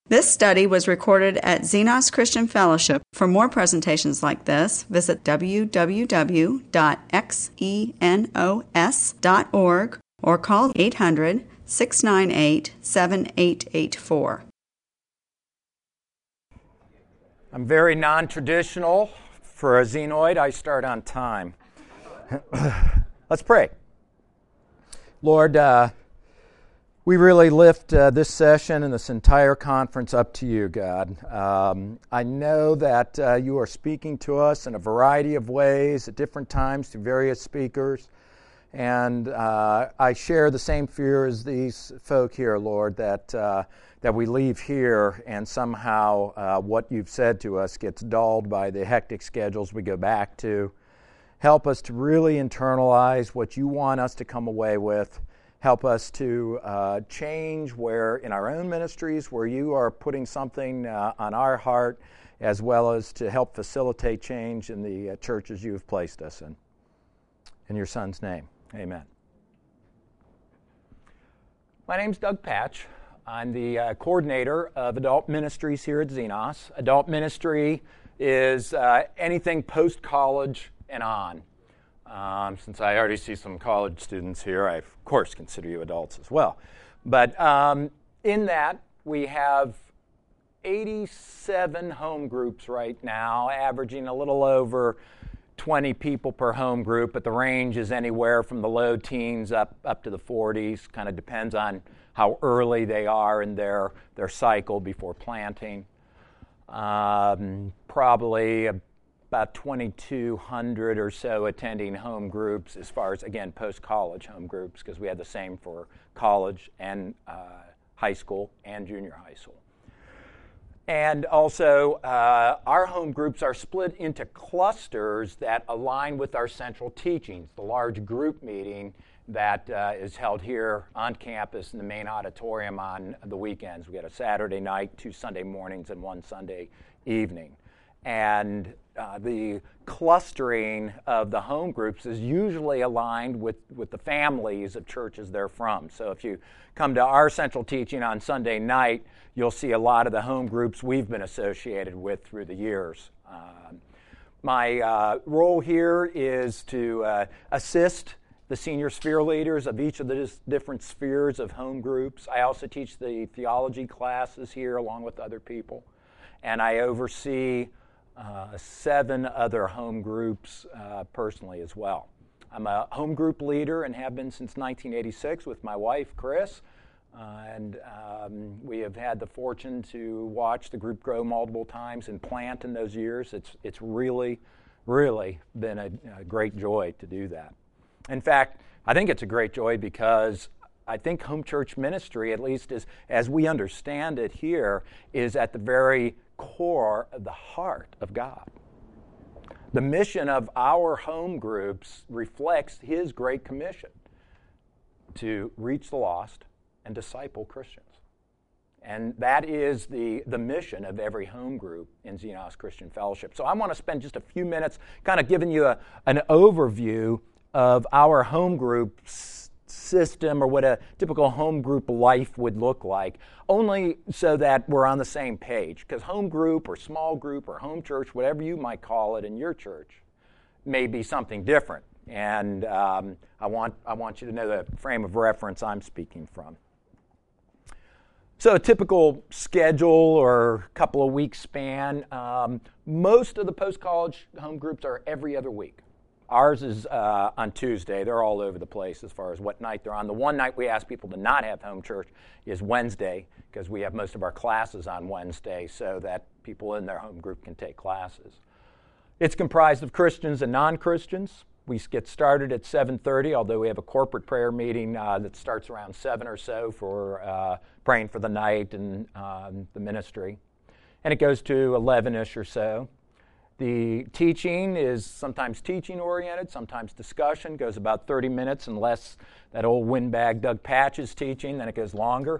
This study was recorded at Xenos Christian Fellowship. For more presentations like this, visit www.xenos.org or call 800-698-7884. I'm very non-traditional. For a Xenoid, I start on time. Let's pray. Lord, we really lift this session and this entire conference up to you, God. I know that you are speaking to us in a variety of ways at different times through various speakers. And I share the same fear as these folk here, Lord, that we leave here and somehow what you've said to us gets dulled by the hectic schedules we go back to. Help us to really internalize what you want us to come away with. Help us to change where in our own ministries where you are putting something on our heart, as well as to help facilitate change in the churches you have placed us in. In your Son's name, amen. My name's Doug Patch. I'm the coordinator of adult ministries here at Xenos. Adult ministry is anything post-college and on. Since I already see some college students here, I, of course, consider you adults as well. But in that, we have 87 home groups right now, averaging a little over 20 people per home group, but the range is anywhere from the low teens up to the 40s. Kind of depends on how early they are in their cycle before planting. Probably about 2,200 or so attending home groups as far as, again, post-college home groups, because we had the same for college and high school and junior high school. And also, our home groups are split into clusters that align with our central teachings, the large group meeting that is held here on campus in the main auditorium on the weekends. We got a Saturday night, 2 Sunday mornings, and 1 Sunday evening. And the clustering of the home groups is usually aligned with the families of churches they're from. So if you come to our central teaching on Sunday night, you'll see a lot of the home groups we've been associated with through the years. My role here is to assist the senior sphere leaders of each of the different spheres of home groups. I also teach the theology classes here along with other people. And I oversee 7 other home groups personally as well. I'm a home group leader and have been since 1986 with my wife, Chris. And we have had the fortune to watch the group grow multiple times and plant in those years. It's really, really been a great joy to do that. In fact, I think it's a great joy because I think home church ministry, at least as we understand it here, is at the very core of the heart of God. The mission of our home groups reflects His Great Commission to reach the lost and disciple Christians. And that is the mission of every home group in Xenos Christian Fellowship. So I want to spend just a few minutes kind of giving you an overview of our home group system, or what a typical home group life would look like, only so that we're on the same page. Because home group or small group or home church, whatever you might call it in your church, may be something different. And I want you to know the frame of reference I'm speaking from. So a typical schedule or couple of weeks span, most of the post-college home groups are every other week. Ours is on Tuesday. They're all over the place as far as what night they're on. The one night we ask people to not have home church is Wednesday, because we have most of our classes on Wednesday so that people in their home group can take classes. It's comprised of Christians and non-Christians. We get started at 7:30, although we have a corporate prayer meeting that starts around 7 or so for praying for the night and the ministry. And it goes to 11-ish or so. The teaching is sometimes teaching-oriented, sometimes discussion. Goes about 30 minutes, unless that old windbag Doug Patch is teaching, then it goes longer.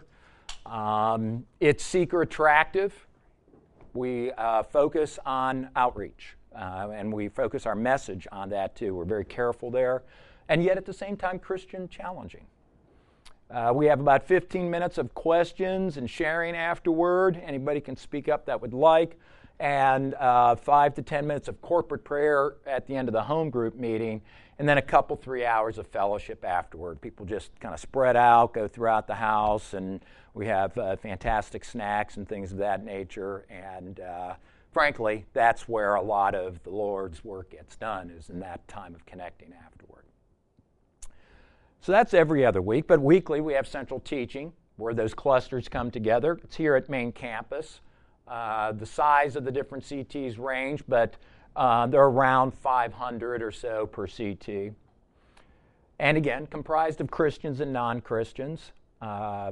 It's seeker attractive. We focus on outreach, and we focus our message on that too. We're very careful there, and yet at the same time Christian challenging. We have about 15 minutes of questions and sharing afterward. Anybody can speak up that would like. And 5 to 10 minutes of corporate prayer at the end of the home group meeting. And then a couple, 3 hours of fellowship afterward. People just kind of spread out, go throughout the house, and we have fantastic snacks and things of that nature. And frankly, that's where a lot of the Lord's work gets done, is in that time of connecting afterward. So that's every other week, but weekly we have central teaching where those clusters come together. It's here at main campus. The size of the different CTs range, but they're around 500 or so per CT. And again, comprised of Christians and non-Christians. About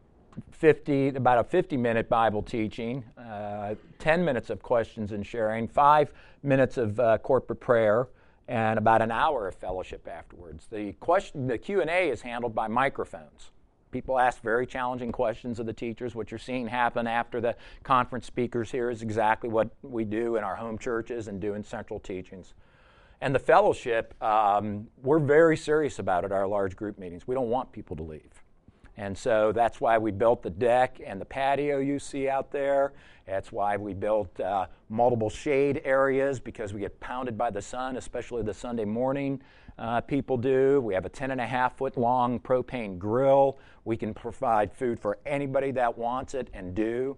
a 50-minute Bible teaching, 10 minutes of questions and sharing, 5 minutes of corporate prayer, and about an hour of fellowship afterwards. The Q&A is handled by microphones. People ask very challenging questions of the teachers. What you're seeing happen after the conference speakers here is exactly what we do in our home churches and do in central teachings. And the fellowship, we're very serious about at our large group meetings. We don't want people to leave. And so that's why we built the deck and the patio you see out there. That's why we built multiple shade areas, because we get pounded by the sun, especially the Sunday morning people do. We have a 10.5-foot long propane grill. We can provide food for anybody that wants it and do.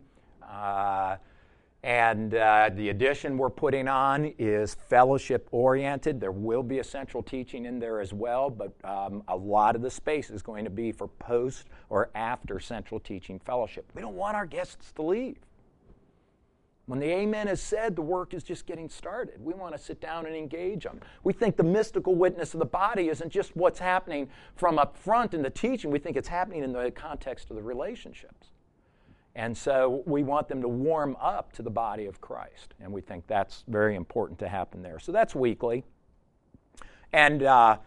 And the addition we're putting on is fellowship-oriented. There will be a central teaching in there as well, but a lot of the space is going to be for post or after central teaching fellowship. We don't want our guests to leave. When the amen is said, the work is just getting started. We want to sit down and engage them. We think the mystical witness of the body isn't just what's happening from up front in the teaching. We think it's happening in the context of the relationships. And so we want them to warm up to the body of Christ. And we think that's very important to happen there. So that's weekly. And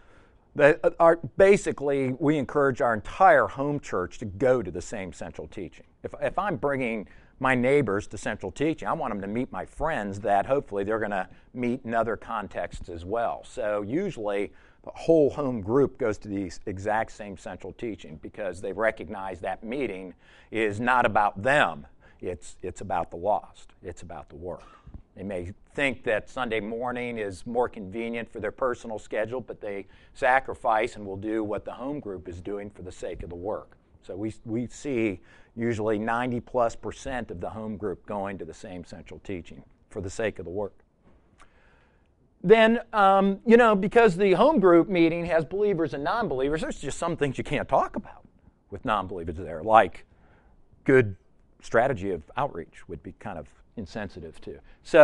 basically, we encourage our entire home church to go to the same central teaching. If I'm bringing my neighbors to central teaching, I want them to meet my friends that hopefully they're going to meet in other contexts as well. So usually the whole home group goes to the exact same central teaching because they recognize that meeting is not about them. It's about the lost. It's about the work. They may think that Sunday morning is more convenient for their personal schedule, but they sacrifice and will do what the home group is doing for the sake of the work. So we see usually 90+% of the home group going to the same central teaching for the sake of the work. Then, because the home group meeting has believers and non-believers, there's just some things you can't talk about with non-believers there, like good strategy of outreach would be kind of insensitive to.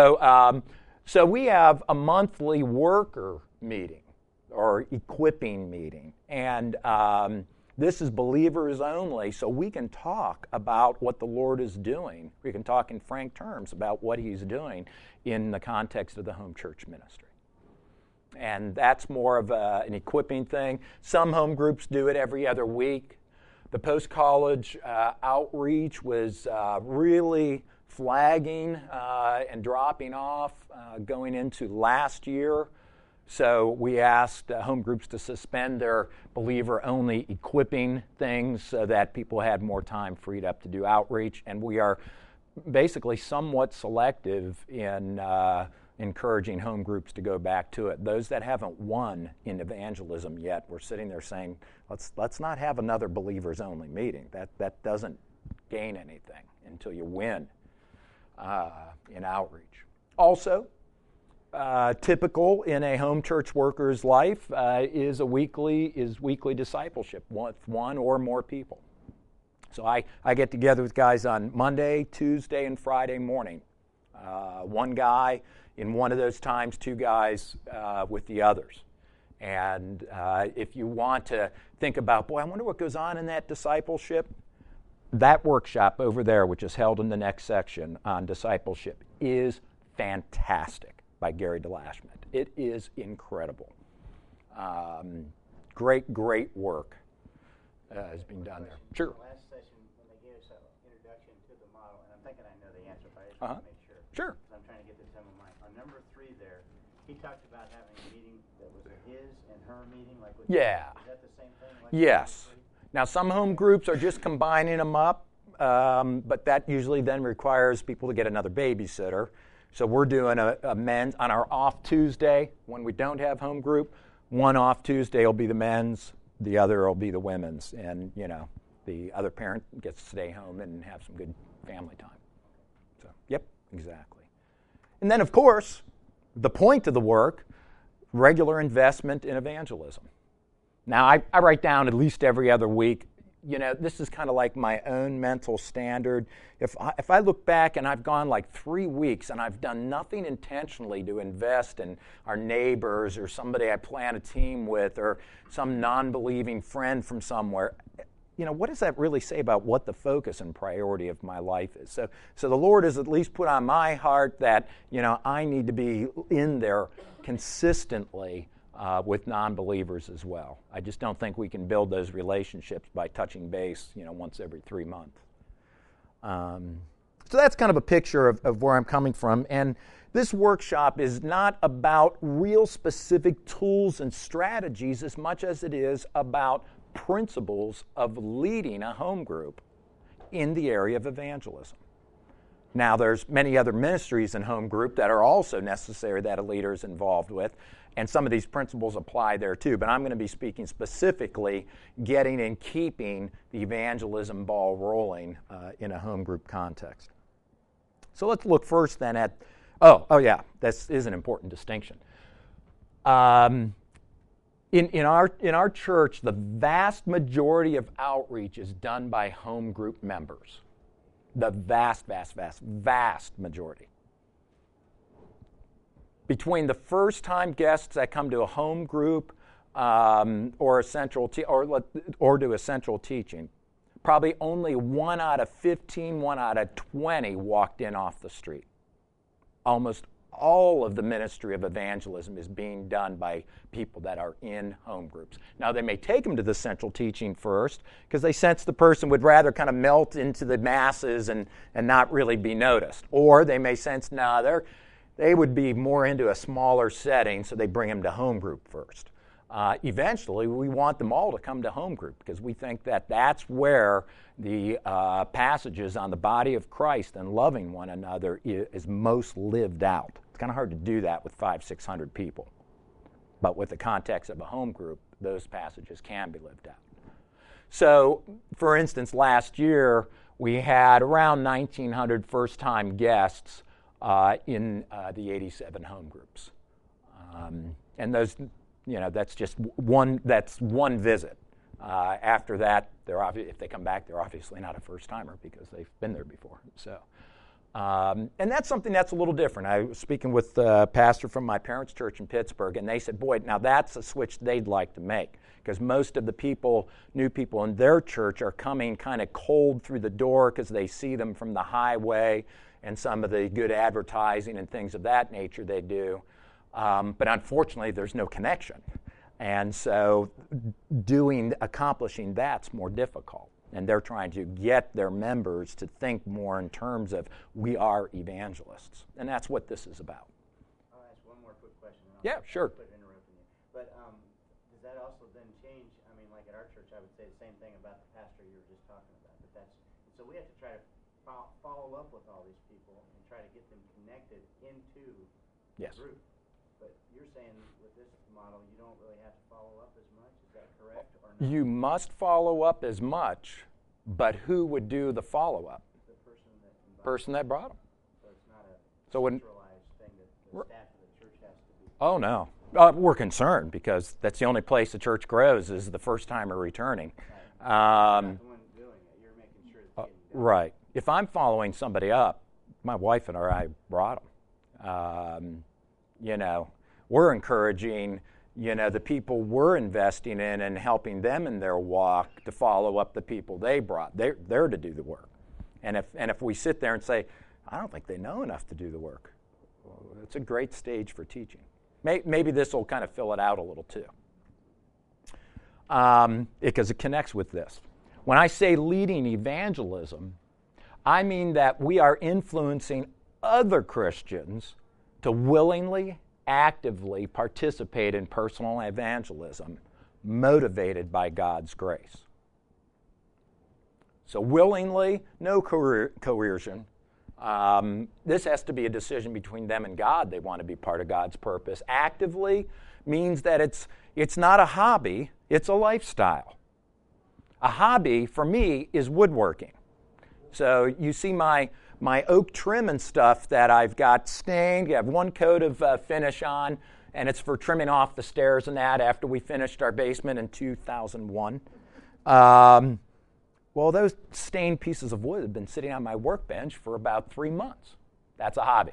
So we have a monthly worker meeting or equipping meeting, and this is believers only, so we can talk about what the Lord is doing. We can talk in frank terms about what He's doing in the context of the home church ministry. And that's more of an equipping thing. Some home groups do it every other week. The post-college outreach was really flagging and dropping off going into last year. So we asked home groups to suspend their believer-only equipping things so that people had more time freed up to do outreach. And we are basically somewhat selective in encouraging home groups to go back to it. Those that haven't won in evangelism yet, we're sitting there saying, let's not have another believers-only meeting. That doesn't gain anything until you win in outreach. Also, typical in a home church worker's life is weekly discipleship with one or more people. So I get together with guys on Monday, Tuesday, and Friday morning. One guy in one of those times, two guys with the others. And if you want to think about, I wonder what goes on in that discipleship, that workshop over there, which is held in the next section on discipleship, is fantastic. By Gary DeLashman. It is incredible. Great work is being done there. Sure. The last session, when they gave us an introduction to the model, and I'm thinking I know the answer, but I just want to make sure. Sure. I'm trying to get this in my mind. On number 3 there, he talked about having a meeting that was a his and her meeting. Like with yeah. Is that the same thing? Like yes. Now, some home groups are just combining them up, but that usually then requires people to get another babysitter. So we're doing a men's on our off Tuesday when we don't have home group. One off Tuesday will be the men's, the other will be the women's, and the other parent gets to stay home and have some good family time. So, yep, exactly. And then, of course, the point of the work, regular investment in evangelism. Now, I write down at least every other week. This is kind of like my own mental standard. If I look back and I've gone like 3 weeks and I've done nothing intentionally to invest in our neighbors or somebody I plan a team with or some non-believing friend from somewhere, what does that really say about what the focus and priority of my life is? So the Lord has at least put on my heart that, I need to be in there consistently with non-believers as well. I just don't think we can build those relationships by touching base, once every 3 months. So that's kind of a picture of where I'm coming from. And this workshop is not about real specific tools and strategies as much as it is about principles of leading a home group in the area of evangelism. Now, there's many other ministries in home group that are also necessary that a leader is involved with, and some of these principles apply there too, but I'm going to be speaking specifically getting and keeping the evangelism ball rolling in a home group context. So let's look first then at, this is an important distinction. In our church, the vast majority of outreach is done by home group members. The vast, vast, vast, vast majority. Between the first-time guests that come to a home group or to a central teaching, probably only 1 out of 15, 1 out of 20 walked in off the street. Almost all of the ministry of evangelism is being done by people that are in home groups. Now, they may take them to the central teaching first because they sense the person would rather kind of melt into the masses and not really be noticed. Or they may sense, they would be more into a smaller setting, so they bring them to home group first. Eventually, we want them all to come to home group because we think that that's where the passages on the body of Christ and loving one another is most lived out. It's kind of hard to do that with 500-600 people. But with the context of a home group, those passages can be lived out. So, for instance, last year, we had around 1,900 first-time guests in the 87 home groups. And those, that's just one visit. After that, if they come back, they're obviously not a first-timer because they've been there before. So, and that's something that's a little different. I was speaking with a pastor from my parents' church in Pittsburgh, and they said, boy, now that's a switch they'd like to make because most of the new people in their church are coming kind of cold through the door because they see them from the highway and some of the good advertising and things of that nature they do. But unfortunately, there's no connection. And so accomplishing that's more difficult. And they're trying to get their members to think more in terms of we are evangelists. And that's what this is about. I'll ask one more quick question. Yeah, sure. Interrupting you. But does that also then change? I mean, like at our church, I would say the same thing about the pastor you were just talking about. So we have to try to follow up with all these people and try to get them connected into the group. But you're saying with this model, you don't really have to follow up as much. Is that correct or not? You must follow up as much, but who would do the follow-up? The person that brought them. So it's not a centralized thing that the staff of the church has to do. Oh, no. We're concerned because that's the only place the church grows is the first-timer returning. Right. You're not the one doing it. You're making sure it's getting done. Right. If I'm following somebody up, my wife and I brought them. We're encouraging, the people we're investing in and helping them in their walk to follow up the people they brought. They're to do the work. And if we sit there and say, I don't think they know enough to do the work, well, it's a great stage for teaching. Maybe this will kind of fill it out a little too. Because it connects with this. When I say leading evangelism, I mean that we are influencing other Christians to willingly, actively participate in personal evangelism, motivated by God's grace. So willingly, no coercion. This has to be a decision between them and God. They want to be part of God's purpose. Actively means that it's not a hobby, it's a lifestyle. A hobby, for me, is woodworking. So you see my oak trim and stuff that I've got stained. You have one coat of finish on, and it's for trimming off the stairs and that after we finished our basement in 2001. Well, those stained pieces of wood have been sitting on my workbench for about 3 months. That's a hobby.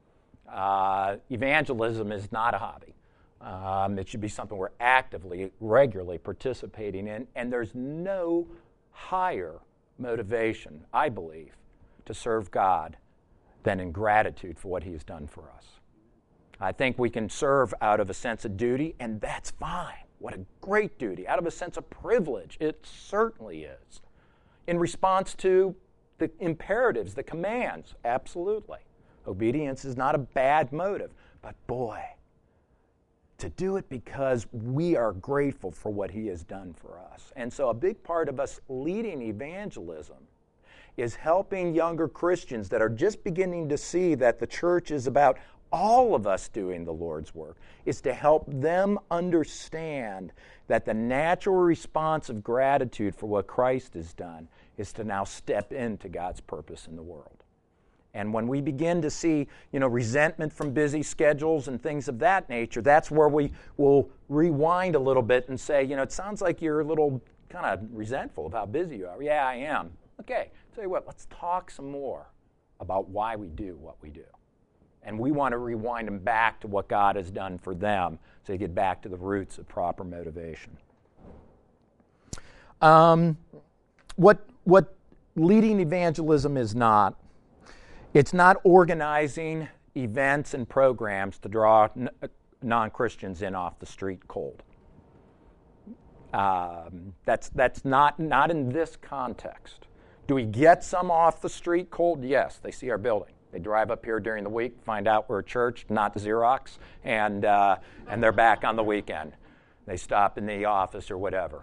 Evangelism is not a hobby. It should be something we're actively, regularly participating in, and there's no higher motivation, I believe, to serve God than in gratitude for what He has done for us. I think we can serve out of a sense of duty, and that's fine. What a great duty. Out of a sense of privilege, it certainly is. In response to the imperatives, the commands, absolutely. Obedience is not a bad motive, but boy, to do it because we are grateful for what He has done for us. And so a big part of us leading evangelism is helping younger Christians that are just beginning to see that the church is about all of us doing the Lord's work, is to help them understand that the natural response of gratitude for what Christ has done is to now step into God's purpose in the world. And when we begin to see, resentment from busy schedules and things of that nature, that's where we will rewind a little bit and say, it sounds like you're a little kind of resentful of how busy you are. Yeah, I am. Okay, tell you what, let's talk some more about why we do what we do. And we want to rewind them back to what God has done for them so they get back to the roots of proper motivation. What leading evangelism is not, it's not organizing events and programs to draw non-Christians in off the street cold. That's not in this context. Do we get some off the street cold? Yes, they see our building. They drive up here during the week, find out we're a church, not Xerox, and they're back on the weekend. They stop in the office or whatever.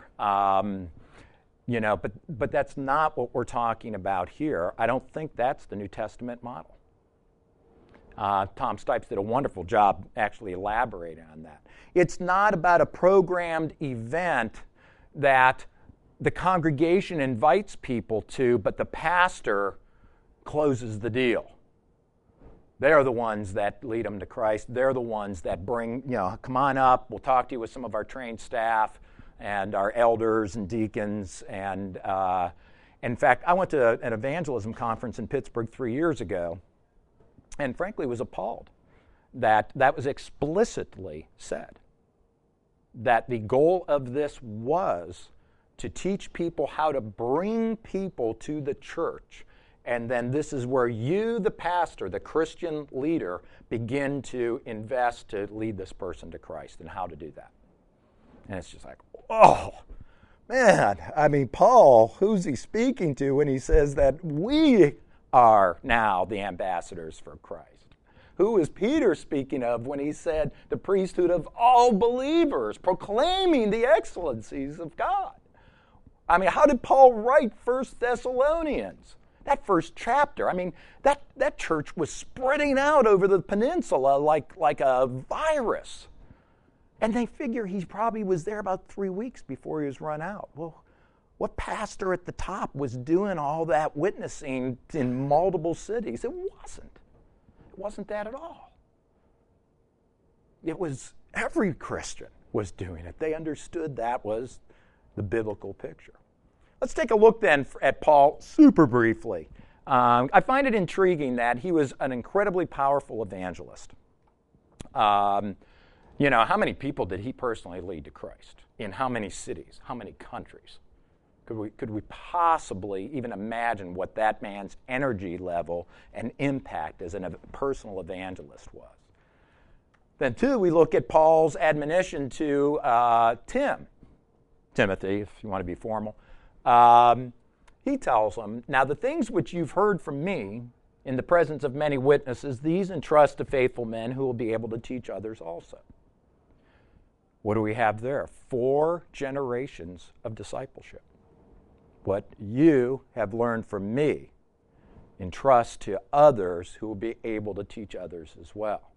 But that's not what we're talking about here. I don't think that's the New Testament model. Tom Stipes did a wonderful job actually elaborating on that. It's not about a programmed event that the congregation invites people to, but the pastor closes the deal. They're the ones that lead them to Christ. They're the ones that bring, come on up. We'll talk to you with some of our trained staff and our elders and deacons. And in fact, I went to an evangelism conference in Pittsburgh 3 years ago, and frankly was appalled that was explicitly said, that the goal of this was to teach people how to bring people to the church. And then this is where you, the pastor, the Christian leader, begin to invest to lead this person to Christ and how to do that. And it's just like, oh, man. I mean, Paul, who's he speaking to when he says that we are now the ambassadors for Christ? Who is Peter speaking of when he said the priesthood of all believers, proclaiming the excellencies of God? I mean, how did Paul write 1 Thessalonians? That first chapter, I mean, that church was spreading out over the peninsula like a virus. And they figure he probably was there about 3 weeks before he was run out. Well, what pastor at the top was doing all that witnessing in multiple cities? It wasn't. It wasn't that at all. It was every Christian was doing it. They understood that was the biblical picture. Let's take a look then at Paul super briefly. I find it intriguing that he was an incredibly powerful evangelist. How many people did he personally lead to Christ? In how many cities? How many countries? Could we possibly even imagine what that man's energy level and impact as a personal evangelist was? Then, too, we look at Paul's admonition to Timothy, if you want to be formal. He tells him, now the things which you've heard from me in the presence of many witnesses, these entrust to faithful men who will be able to teach others also. What do we have there? 4 generations of discipleship. what you have learned from me entrust to others who will be able to teach others as well.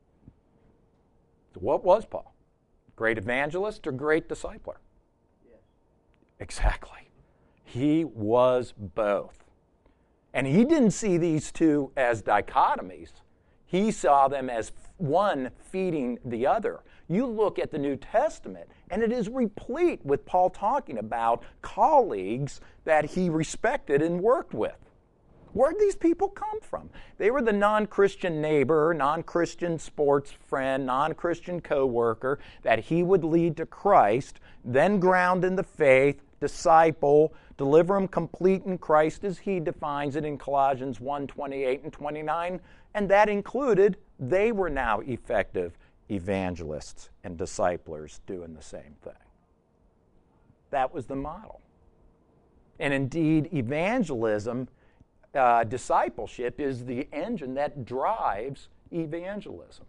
So what was Paul? Great evangelist or great discipler? Yes. Exactly. He was both. And he didn't see these two as dichotomies. He saw them as one feeding the other. You look at the New Testament, and it is replete with Paul talking about colleagues that he respected and worked with. Where did these people come from? They were the non-Christian neighbor, non-Christian sports friend, non-Christian co-worker that he would lead to Christ, then ground in the faith, disciple, deliver him complete in Christ as he defines it in Colossians 1:28 and 29, and that included they were now effective evangelists and disciplers doing the same thing. That was the model. And indeed, evangelism, discipleship is the engine that drives evangelism.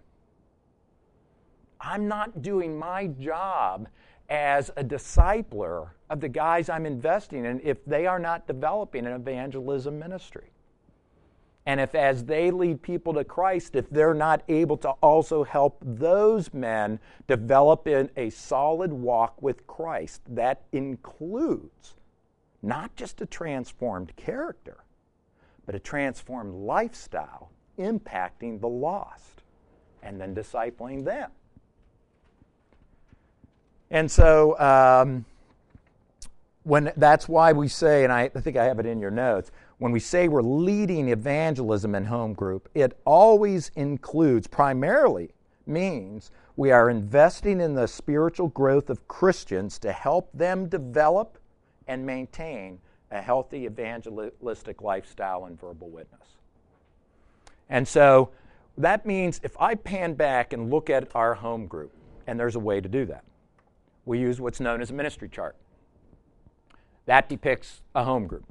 I'm not doing my job as a discipler of the guys I'm investing in if they are not developing an evangelism ministry. And if as they lead people to Christ, if they're not able to also help those men develop in a solid walk with Christ, that includes not just a transformed character, but a transformed lifestyle impacting the lost and then discipling them. And so that's why we say, and I think I have it in your notes, when we say we're leading evangelism in home group, it always includes, primarily means we are investing in the spiritual growth of Christians to help them develop and maintain a healthy evangelistic lifestyle and verbal witness. And so that means if I pan back and look at our home group, and there's a way to do that, we use what's known as a ministry chart. That depicts a home group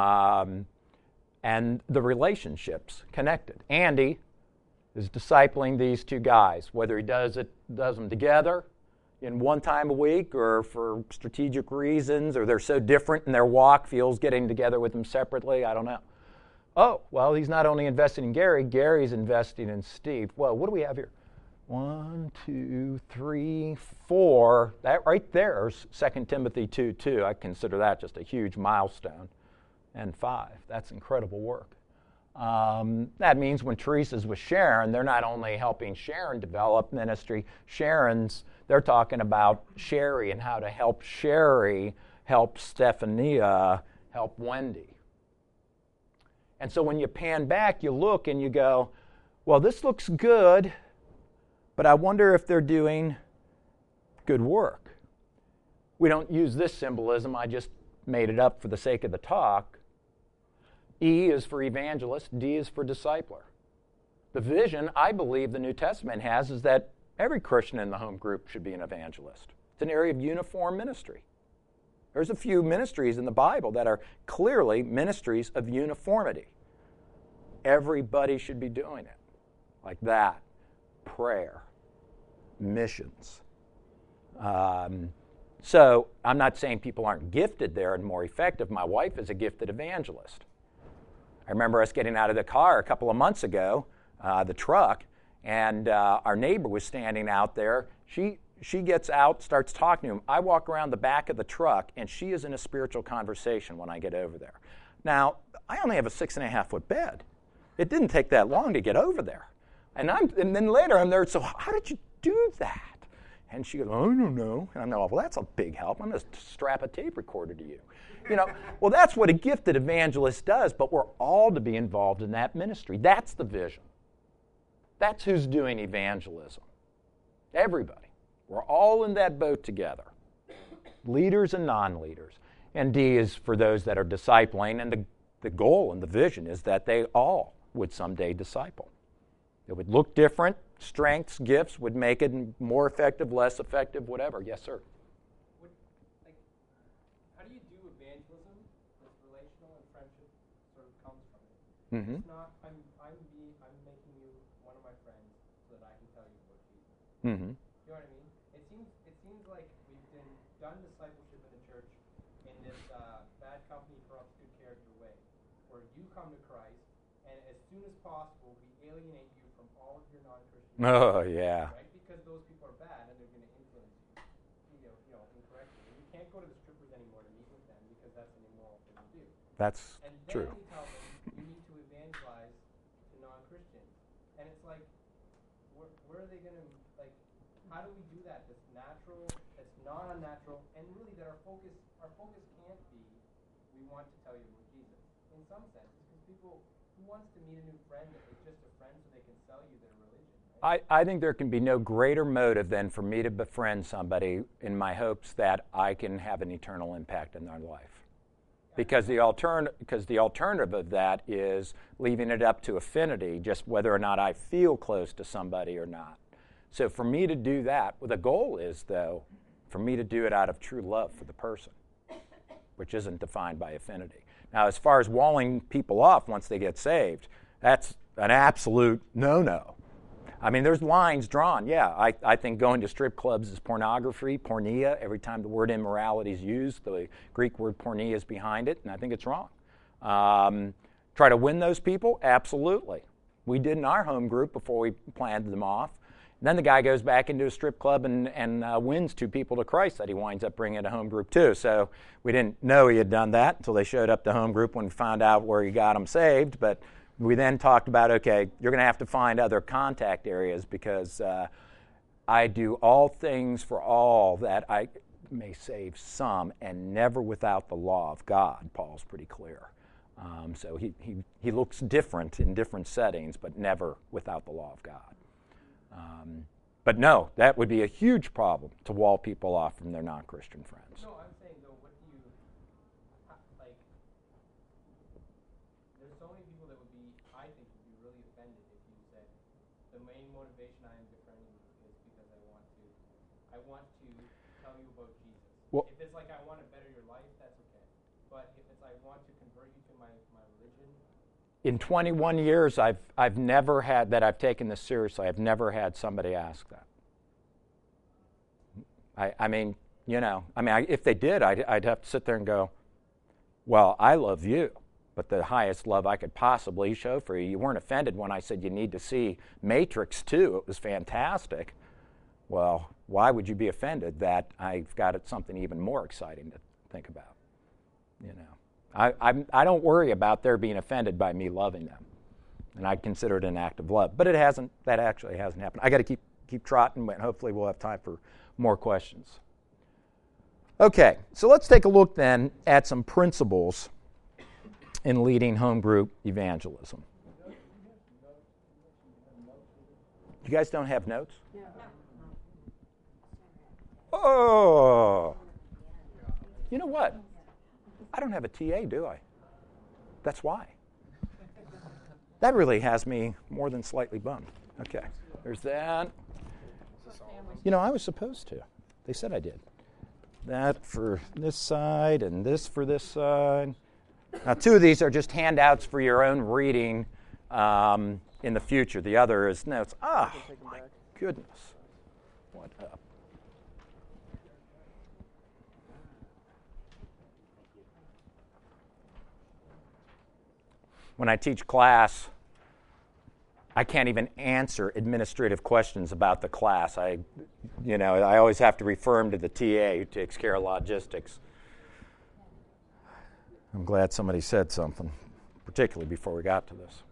and the relationships connected. Andy is discipling these two guys, whether he does them together in one time a week or for strategic reasons, or they're so different in their walk, feels getting together with them separately, I don't know. Oh, well, he's not only investing in Gary, Gary's investing in Steve. Well, what do we have here? 1, 2, 3, 4. That right there is 2 Timothy 2:2. I consider that just a huge milestone. And 5. That's incredible work. That means when Teresa's with Sharon, they're not only helping Sharon develop ministry, they're talking about Sherry and how to help Sherry, help Stephania, help Wendy. And so when you pan back, you look and you go, well, this looks good, but I wonder if they're doing good work. We don't use this symbolism. I just made it up for the sake of the talk. E is for evangelist, D is for discipler. The vision I believe the New Testament has is that every Christian in the home group should be an evangelist. It's an area of uniform ministry. There's a few ministries in the Bible that are clearly ministries of uniformity. Everybody should be doing it like that. Prayer, missions. So I'm not saying people aren't gifted there and more effective. My wife is a gifted evangelist. I remember us getting out of the car a couple of months ago, the truck, and our neighbor was standing out there. She gets out, starts talking to him. I walk around the back of the truck, and she is in a spiritual conversation when I get over there. Now, I only have a 6.5-foot bed. It didn't take that long to get over there. And then later I'm there, so how did you do that? And she goes, oh, I don't know. And I'm like, well, that's a big help. I'm going to strap a tape recorder to you. Well, that's what a gifted evangelist does, but we're all to be involved in that ministry. That's the vision. That's who's doing evangelism. Everybody. We're all in that boat together. Leaders and non-leaders. And D is for those that are discipling, and the goal and the vision is that they all would someday disciple. It would look different. Strengths, gifts would make it more effective, less effective, whatever. Yes, sir. How do you do evangelism if relational and friendship sort of comes from it? Mm-hmm. It's not, I'm making you one of my friends so that I can tell you about Jesus. Mm-hmm. You know what I mean? It seems like we've done discipleship in the church in this bad that company corrupts good character way, where you come to Christ, and as soon as possible, we alienate you from all of your non-Christian Oh, friends, yeah. right? Because those people are bad, and they're going to influence you, incorrectly. And you can't go to the strippers anymore to meet with them because that's an immoral thing to do. That's And then true. we tell them you need to evangelize to non-Christians, and it's like, where are they going to, like, how do we do that? That's natural, that's not unnatural, and really that our focus can't be, we want to tell you about Jesus. In some sense, because people, who wants to meet a new friend that is just a friend so they can sell you their religion, right? I think there can be no greater motive than for me to befriend somebody in my hopes that I can have an eternal impact in their life. Because the alternative of that is leaving it up to affinity, just whether or not I feel close to somebody or not. So for me to do that, well, the goal is, though, for me to do it out of true love for the person, which isn't defined by affinity. Now, as far as walling people off once they get saved, that's an absolute no-no. I mean, there's lines drawn. Yeah, I think going to strip clubs is pornography, porneia. Every time the word immorality is used, the Greek word porneia is behind it, and I think it's wrong. Try to win those people? Absolutely. We did in our home group before we planned them off. And then the guy goes back into a strip club and wins 2 people to Christ that he winds up bringing to home group too. So we didn't know he had done that until they showed up to home group when we found out where he got them saved. But we then talked about, okay, you're going to have to find other contact areas because I do all things for all that I may save some and never without the law of God. Paul's pretty clear. So he looks different in different settings, but never without the law of God. But no, that would be a huge problem to wall people off from their non-Christian friends. No, I'm saying, though, what do you, like, there's so many people that would be, I think, would be really offended if you said, the main motivation I am befriending you is because I want to tell you about Jesus. Well, if it's like I want to better your life, that's okay. But if it's I want to convert you to my religion. In 21 years, I've never had that. I've taken this seriously. I've never had somebody ask that. I mean, if they did, I'd have to sit there and go, well, I love you, but the highest love I could possibly show for you. You weren't offended when I said you need to see Matrix 2. It was fantastic. Well, why would you be offended that I've got something even more exciting to think about? I don't worry about their being offended by me loving them, and I consider it an act of love. But that actually hasn't happened. I got to keep trotting, but hopefully we'll have time for more questions. Okay, so let's take a look then at some principles in leading home group evangelism. You guys don't have notes? Oh, you know what? I don't have a TA, do I? That's why. That really has me more than slightly bummed. Okay, there's that. I was supposed to. They said I did. That for this side and this for this side. Now, 2 of these are just handouts for your own reading in the future. The other is notes. Ah, my goodness. What up? When I teach class, I can't even answer administrative questions about the class. I always have to refer them to the TA who takes care of logistics. I'm glad somebody said something, particularly before we got to this.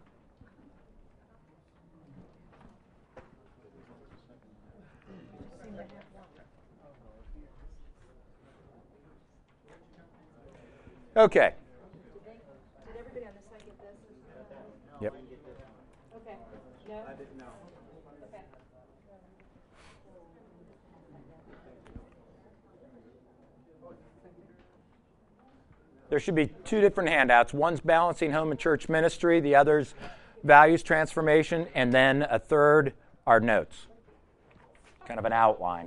Okay. Did everybody on this side get this? Yep. Okay. No? I didn't know. Okay. There should be 2 different handouts. One's balancing home and church ministry, the other's values transformation, and then a third are notes. Kind of an outline.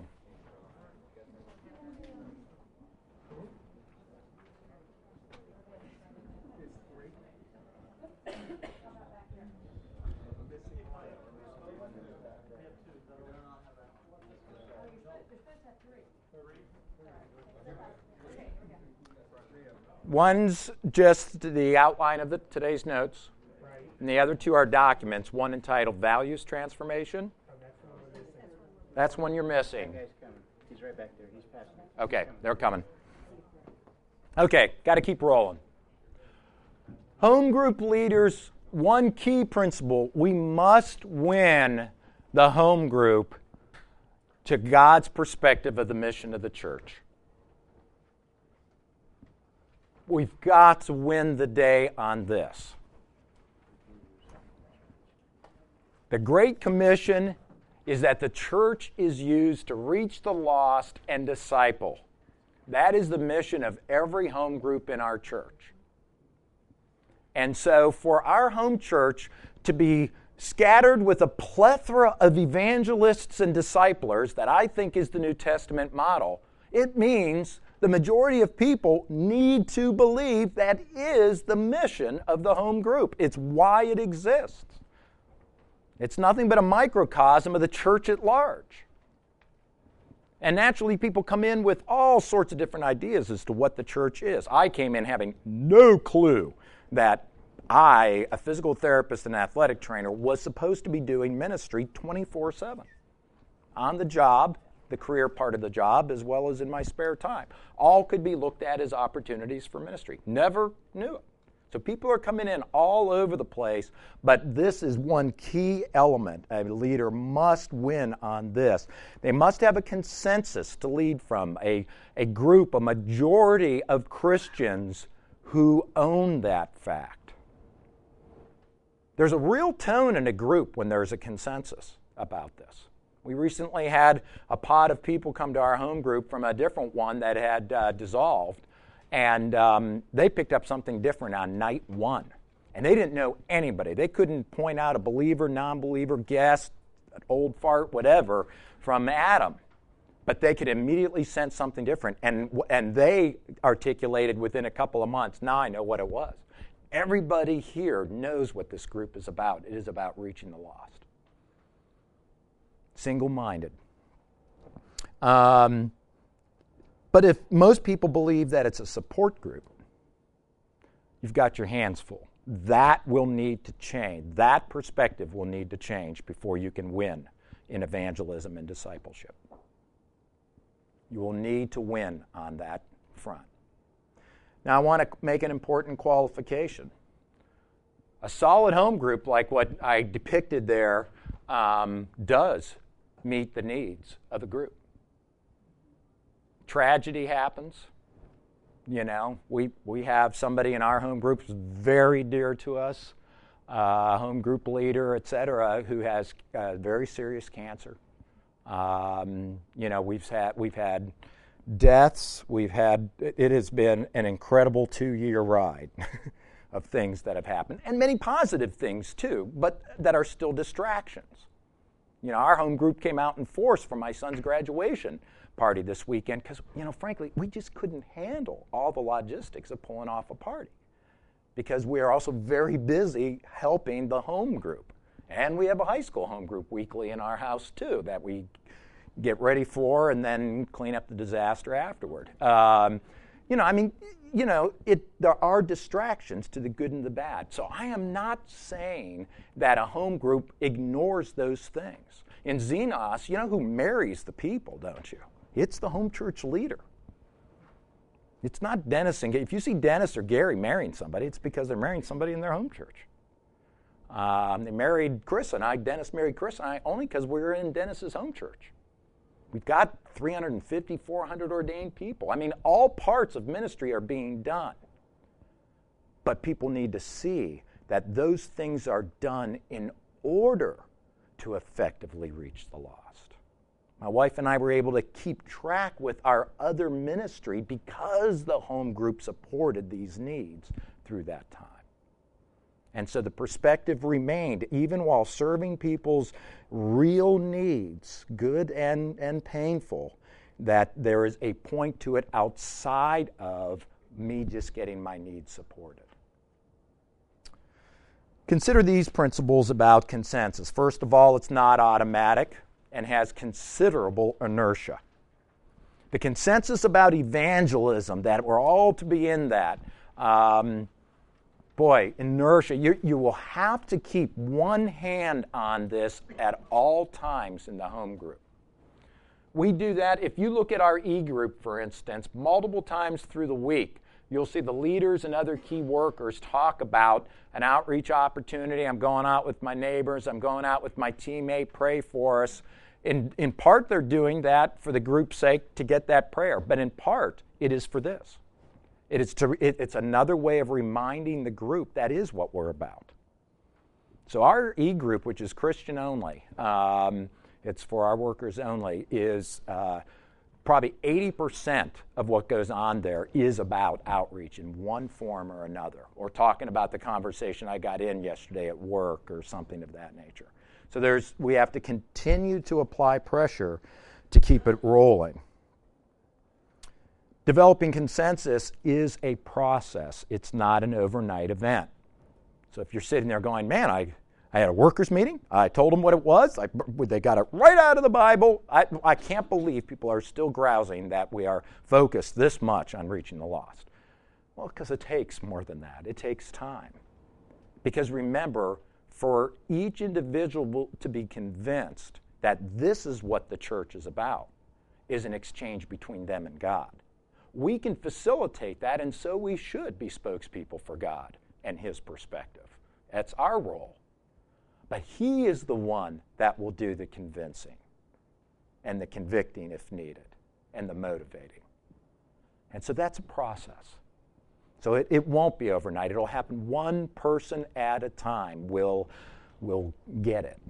One's just the outline of today's notes, and the other two are documents, one entitled Values Transformation. That's one you're missing. That guy's coming. He's right back there. He's passing it. Okay, they're coming. Okay, got to keep rolling. Home group leaders, one key principle, we must win the home group to God's perspective of the mission of the church. We've got to win the day on this. The Great Commission is that the church is used to reach the lost and disciple. That is the mission of every home group in our church. And so for our home church to be scattered with a plethora of evangelists and disciplers that I think is the New Testament model, it means the majority of people need to believe that is the mission of the home group. It's why it exists. It's nothing but a microcosm of the church at large. And naturally, people come in with all sorts of different ideas as to what the church is. I came in having no clue that I, a physical therapist and athletic trainer, was supposed to be doing ministry 24/7. On the job, the career part of the job, as well as in my spare time. All could be looked at as opportunities for ministry. Never knew it. So people are coming in all over the place, but this is one key element. A leader must win on this. They must have a consensus to lead from, a group, a majority of Christians who own that fact. There's a real tone in a group when there's a consensus about this. We recently had a pod of people come to our home group from a different one that had dissolved. And they picked up something different on night one. And they didn't know anybody. They couldn't point out a believer, non-believer, guest, old fart, whatever, from Adam. But they could immediately sense something different. And they articulated within a couple of months, now I know what it was. Everybody here knows what this group is about. It is about reaching the lost. Single-minded. But if most people believe that it's a support group, you've got your hands full. That will need to change. That perspective will need to change before you can win in evangelism and discipleship. You will need to win on that front. Now, I want to make an important qualification. A solid home group like what I depicted there does meet the needs of the group. Tragedy happens. You know, we have somebody in our home group who's very dear to us, home group leader, et cetera, who has very serious cancer. You know, we've had deaths. It has been an incredible 2-year ride of things that have happened, and many positive things too, but that are still distractions. You know, our home group came out in force for my son's graduation party this weekend because, you know, frankly, we just couldn't handle all the logistics of pulling off a party because we are also very busy helping the home group. And we have a high school home group weekly in our house, too, that we get ready for and then clean up the disaster afterward. You know, I mean, you know, there are distractions to the good and the bad. So I am not saying that a home group ignores those things. In Xenos, you know who marries the people, don't you? It's the home church leader. It's not Dennis and Gary. If you see Dennis or Gary marrying somebody, it's because they're marrying somebody in their home church. They married Chris and I. Dennis married Chris and I only because we were in Dennis's home church. We've got 350, 400 ordained people. I mean, all parts of ministry are being done. But people need to see that those things are done in order to effectively reach the lost. My wife and I were able to keep track with our other ministry because the home group supported these needs through that time. And so the perspective remained, even while serving people's real needs, good and painful, that there is a point to it outside of me just getting my needs supported. Consider these principles about consensus. First of all, it's not automatic and has considerable inertia. The consensus about evangelism, that we're all to be in that, Inertia. You will have to keep one hand on this at all times in the home group. We do that. If you look at our e-group, for instance, multiple times through the week, you'll see the leaders and other key workers talk about an outreach opportunity. I'm going out with my neighbors. I'm going out with my teammate. Pray for us. In part, they're doing that for the group's sake to get that prayer. But in part, it is for this. It's another way of reminding the group that is what we're about. So our e-group, which is Christian only, it's for our workers only, is probably 80% of what goes on there is about outreach in one form or another, or talking about the conversation I got in yesterday at work or something of that nature. So we have to continue to apply pressure to keep it rolling. Developing consensus is a process. It's not an overnight event. So if you're sitting there going, man, I had a workers' meeting. I told them what it was. They got it right out of the Bible. I can't believe people are still grousing that we are focused this much on reaching the lost. Well, because it takes more than that. It takes time. Because remember, for each individual to be convinced that this is what the church is about, is an exchange between them and God. We can facilitate that, and so we should be spokespeople for God and His perspective. That's our role. But He is the one that will do the convincing and the convicting if needed and the motivating. And so that's a process. So it won't be overnight. It'll happen one person at a time will get it.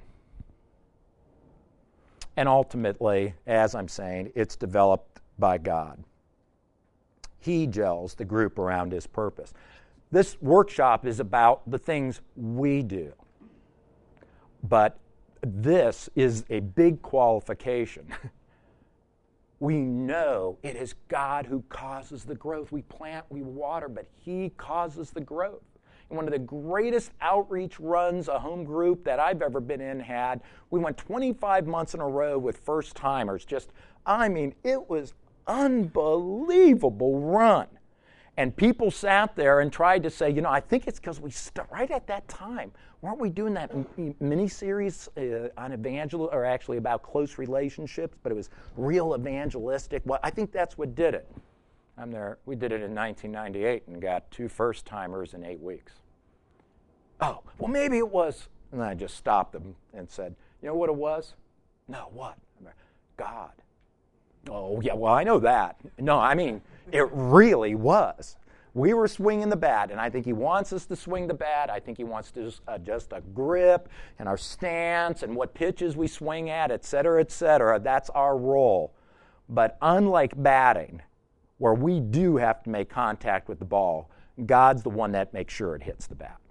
And ultimately, as I'm saying, it's developed by God. He gels the group around His purpose. This workshop is about the things we do. But this is a big qualification. We know it is God who causes the growth. We plant, we water, but He causes the growth. And one of the greatest outreach runs a home group that I've ever been in had, we went 25 months in a row with first-timers. It was unbelievable run. And people sat there and tried to say, I think it's because we right at that time, weren't we doing that mini-series on evangel, or actually about close relationships, but it was real evangelistic. Well, I think that's what did it. We did it in 1998 and got 2 first-timers in 8 weeks. Oh, well, maybe it was. And I just stopped them and said, you know what it was? No, what? God. Oh, yeah, well, I know that. No, it really was. We were swinging the bat, and I think He wants us to swing the bat. I think He wants to adjust our grip and our stance and what pitches we swing at, et cetera, et cetera. That's our role. But unlike batting, where we do have to make contact with the ball, God's the one that makes sure it hits the bat.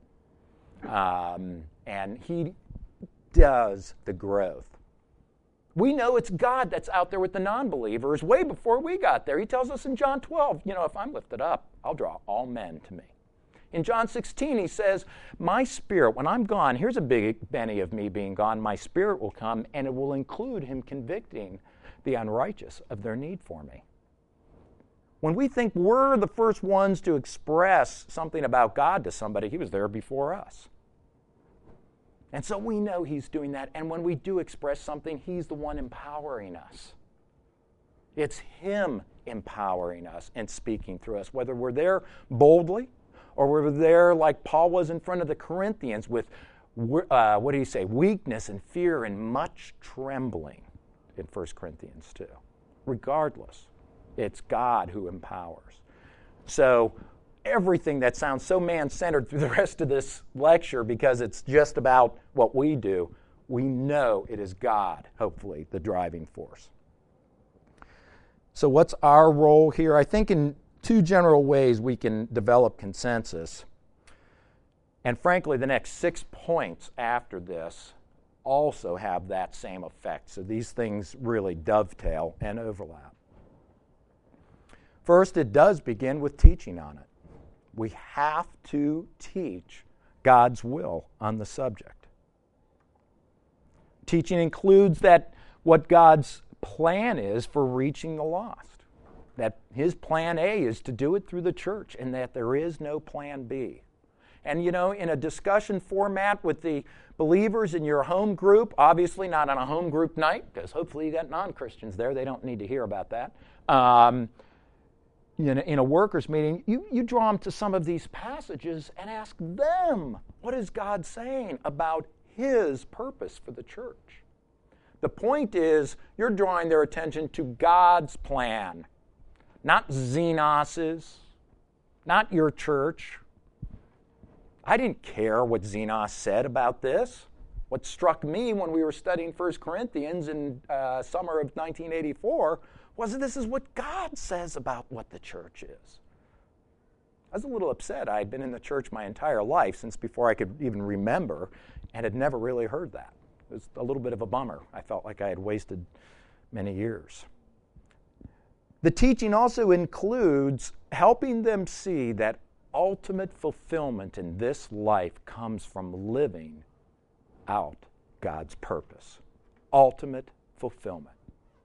And He does the growth. We know it's God that's out there with the non-believers way before we got there. He tells us in John 12, if I'm lifted up, I'll draw all men to me. In John 16, He says, my Spirit, when I'm gone, here's a big Benny of me being gone, my Spirit will come, and it will include Him convicting the unrighteous of their need for me. When we think we're the first ones to express something about God to somebody, He was there before us. And so we know He's doing that. And when we do express something, He's the one empowering us. It's Him empowering us and speaking through us, whether we're there boldly or we're there like Paul was in front of the Corinthians with, weakness and fear and much trembling in 1 Corinthians 2. Regardless, it's God who empowers. So everything that sounds so man-centered through the rest of this lecture, because it's just about what we do, we know it is God, hopefully, the driving force. So what's our role here? I think in 2 general ways we can develop consensus. And frankly, the next 6 points after this also have that same effect. So these things really dovetail and overlap. First, it does begin with teaching on it. We have to teach God's will on the subject. Teaching includes what God's plan is for reaching the lost. that his plan A is to do it through the church and that there is no plan B. And in a discussion format with the believers in your home group, obviously not on a home group night, because hopefully you got non-Christians there. They don't need to hear about that. In a workers' meeting, you draw them to some of these passages and ask them, what is God saying about his purpose for the church? The point is, you're drawing their attention to God's plan, not Zenos's, not your church. I didn't care what Zenos said about this. What struck me when we were studying 1 Corinthians in summer of 1984 was this is what God says about what the church is. I was a little upset. I had been in the church my entire life, since before I could even remember, and had never really heard that. It was a little bit of a bummer. I felt like I had wasted many years. The teaching also includes helping them see that ultimate fulfillment in this life comes from living out God's purpose. Ultimate fulfillment.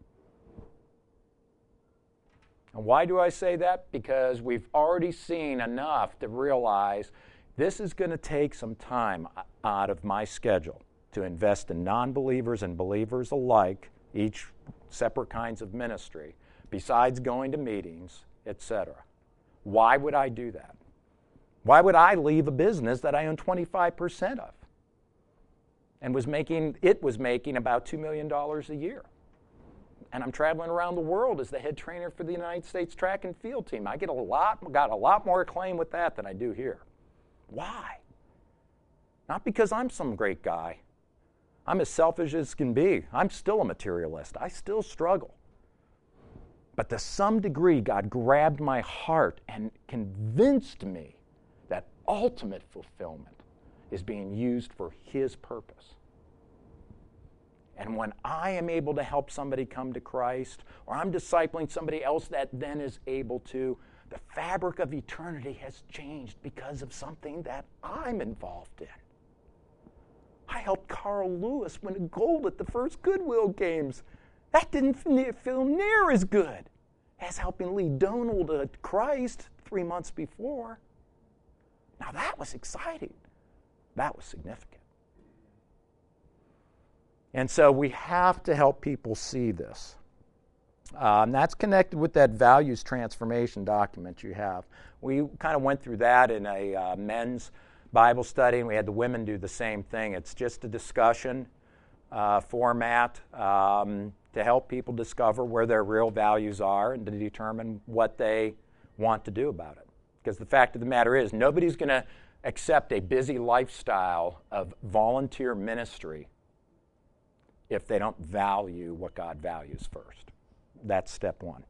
And why do I say that? Because we've already seen enough to realize this is going to take some time out of my schedule to invest in non-believers and believers alike, each separate kinds of ministry, besides going to meetings, etc. Why would I do that? Why would I leave a business that I own 25% of and was making about $2 million a year? And I'm traveling around the world as the head trainer for the United States track and field team. I got a lot more acclaim with that than I do here. Why? Not because I'm some great guy. I'm as selfish as can be. I'm still a materialist. I still struggle. But to some degree, God grabbed my heart and convinced me that ultimate fulfillment is being used for his purpose. And when I am able to help somebody come to Christ, or I'm discipling somebody else that then is able to, the fabric of eternity has changed because of something that I'm involved in. I helped Carl Lewis win gold at the first Goodwill Games. That didn't feel near as good as helping Lee Donald to Christ 3 months before. Now that was exciting. That was significant. And so we have to help people see this. That's connected with that values transformation document you have. We kind of went through that in a men's Bible study, and we had the women do the same thing. It's just a discussion format to help people discover where their real values are and to determine what they want to do about it. Because the fact of the matter is, nobody's going to accept a busy lifestyle of volunteer ministry if they don't value what God values first. That's step one.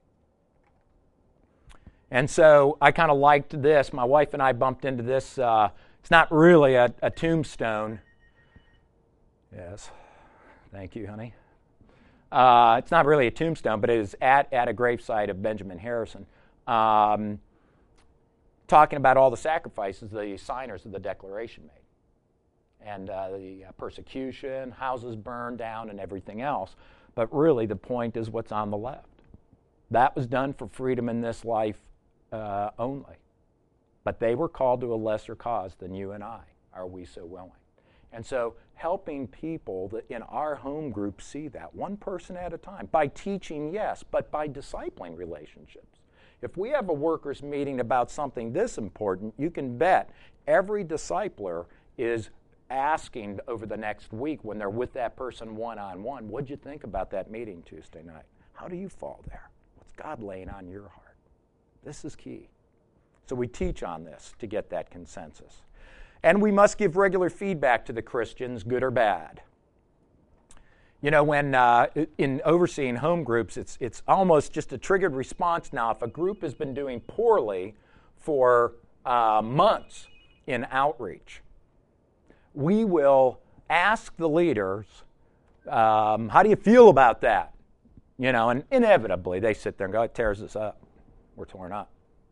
And so I kind of liked this. My wife and I bumped into this. It's not really a tombstone. Yes. Thank you, honey. It's not really a tombstone, but it is at a gravesite of Benjamin Harrison, talking about all the sacrifices the signers of the Declaration made. And the persecution, houses burned down, and everything else. But really, the point is what's on the left. That was done for freedom in this life only. But they were called to a lesser cause than you and I. Are we so willing? And so helping people that in our home group see that, one person at a time, by teaching, yes, but by discipling relationships. If we have a workers' meeting about something this important, you can bet every discipler is asking over the next week when they're with that person one-on-one, what'd you think about that meeting Tuesday night? How do you fall there? What's God laying on your heart? This is key. So we teach on this to get that consensus. And we must give regular feedback to the Christians, good or bad. You know, when in overseeing home groups, it's almost just a triggered response now. If a group has been doing poorly for months in outreach, we will ask the leaders, how do you feel about that? You know, and inevitably they sit there and go, it tears us up. We're torn up.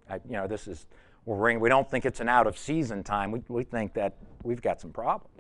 We don't think it's an out-of-season time. We think that we've got some problems.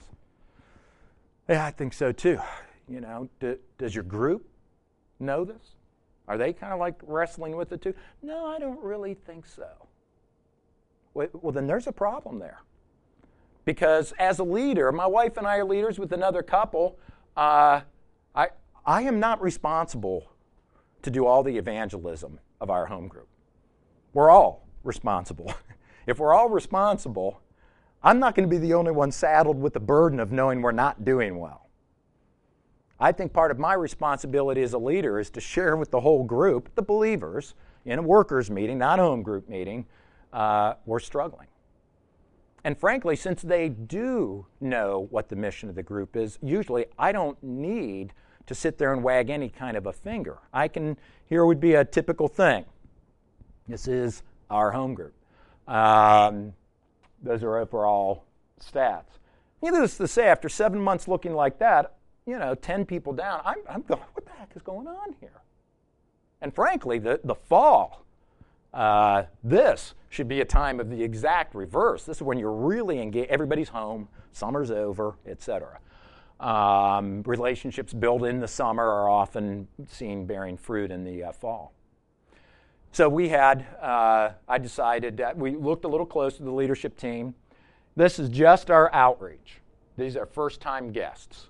Yeah, I think so too. You know, does your group know this? Are they kind of like wrestling with it too? No, I don't really think so. Well, then there's a problem there. Because as a leader, my wife and I are leaders with another couple. I am not responsible to do all the evangelism of our home group. We're all responsible. If we're all responsible, I'm not going to be the only one saddled with the burden of knowing we're not doing well. I think part of my responsibility as a leader is to share with the whole group, the believers, in a workers' meeting, not a home group meeting, we're struggling. And frankly, since they do know what the mission of the group is, usually I don't need to sit there and wag any kind of a finger. Here would be a typical thing. This is our home group. Those are overall stats. Needless to say, after 7 months looking like that, 10 people down, I'm going, what the heck is going on here? And frankly, the fall, this should be a time of the exact reverse. This is when you're really engaged. Everybody's home, summer's over, etc. Relationships built in the summer are often seen bearing fruit in the fall. So I decided that we looked a little closer to the leadership team. This is just our outreach. These are first-time guests.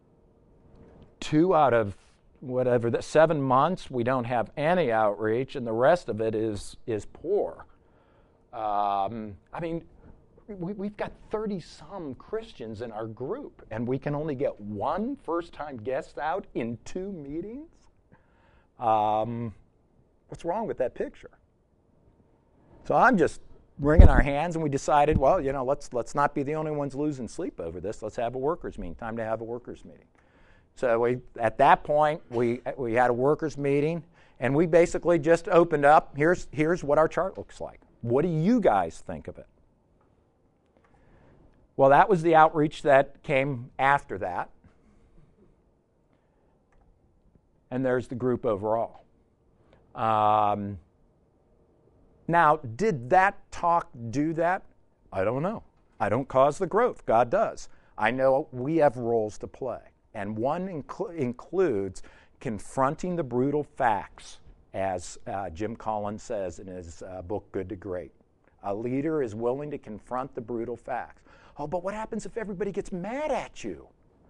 2 out of 7 months, we don't have any outreach, and the rest of it is poor. We've got 30-some Christians in our group, and we can only get 1 first-time guest out in 2 meetings? What's wrong with that picture? So I'm just wringing our hands, and we decided, well, let's not be the only ones losing sleep over this. Let's have a workers' meeting. Time to have a workers' meeting. So at that point, we had a workers' meeting, and we basically just opened up. Here's what our chart looks like. What do you guys think of it? Well, that was the outreach that came after that. And there's the group overall. Now, did that talk do that? I don't know. I don't cause the growth. God does. I know we have roles to play. And one includes confronting the brutal facts, as Jim Collins says in his book, Good to Great. A leader is willing to confront the brutal facts. Oh, but what happens if everybody gets mad at you?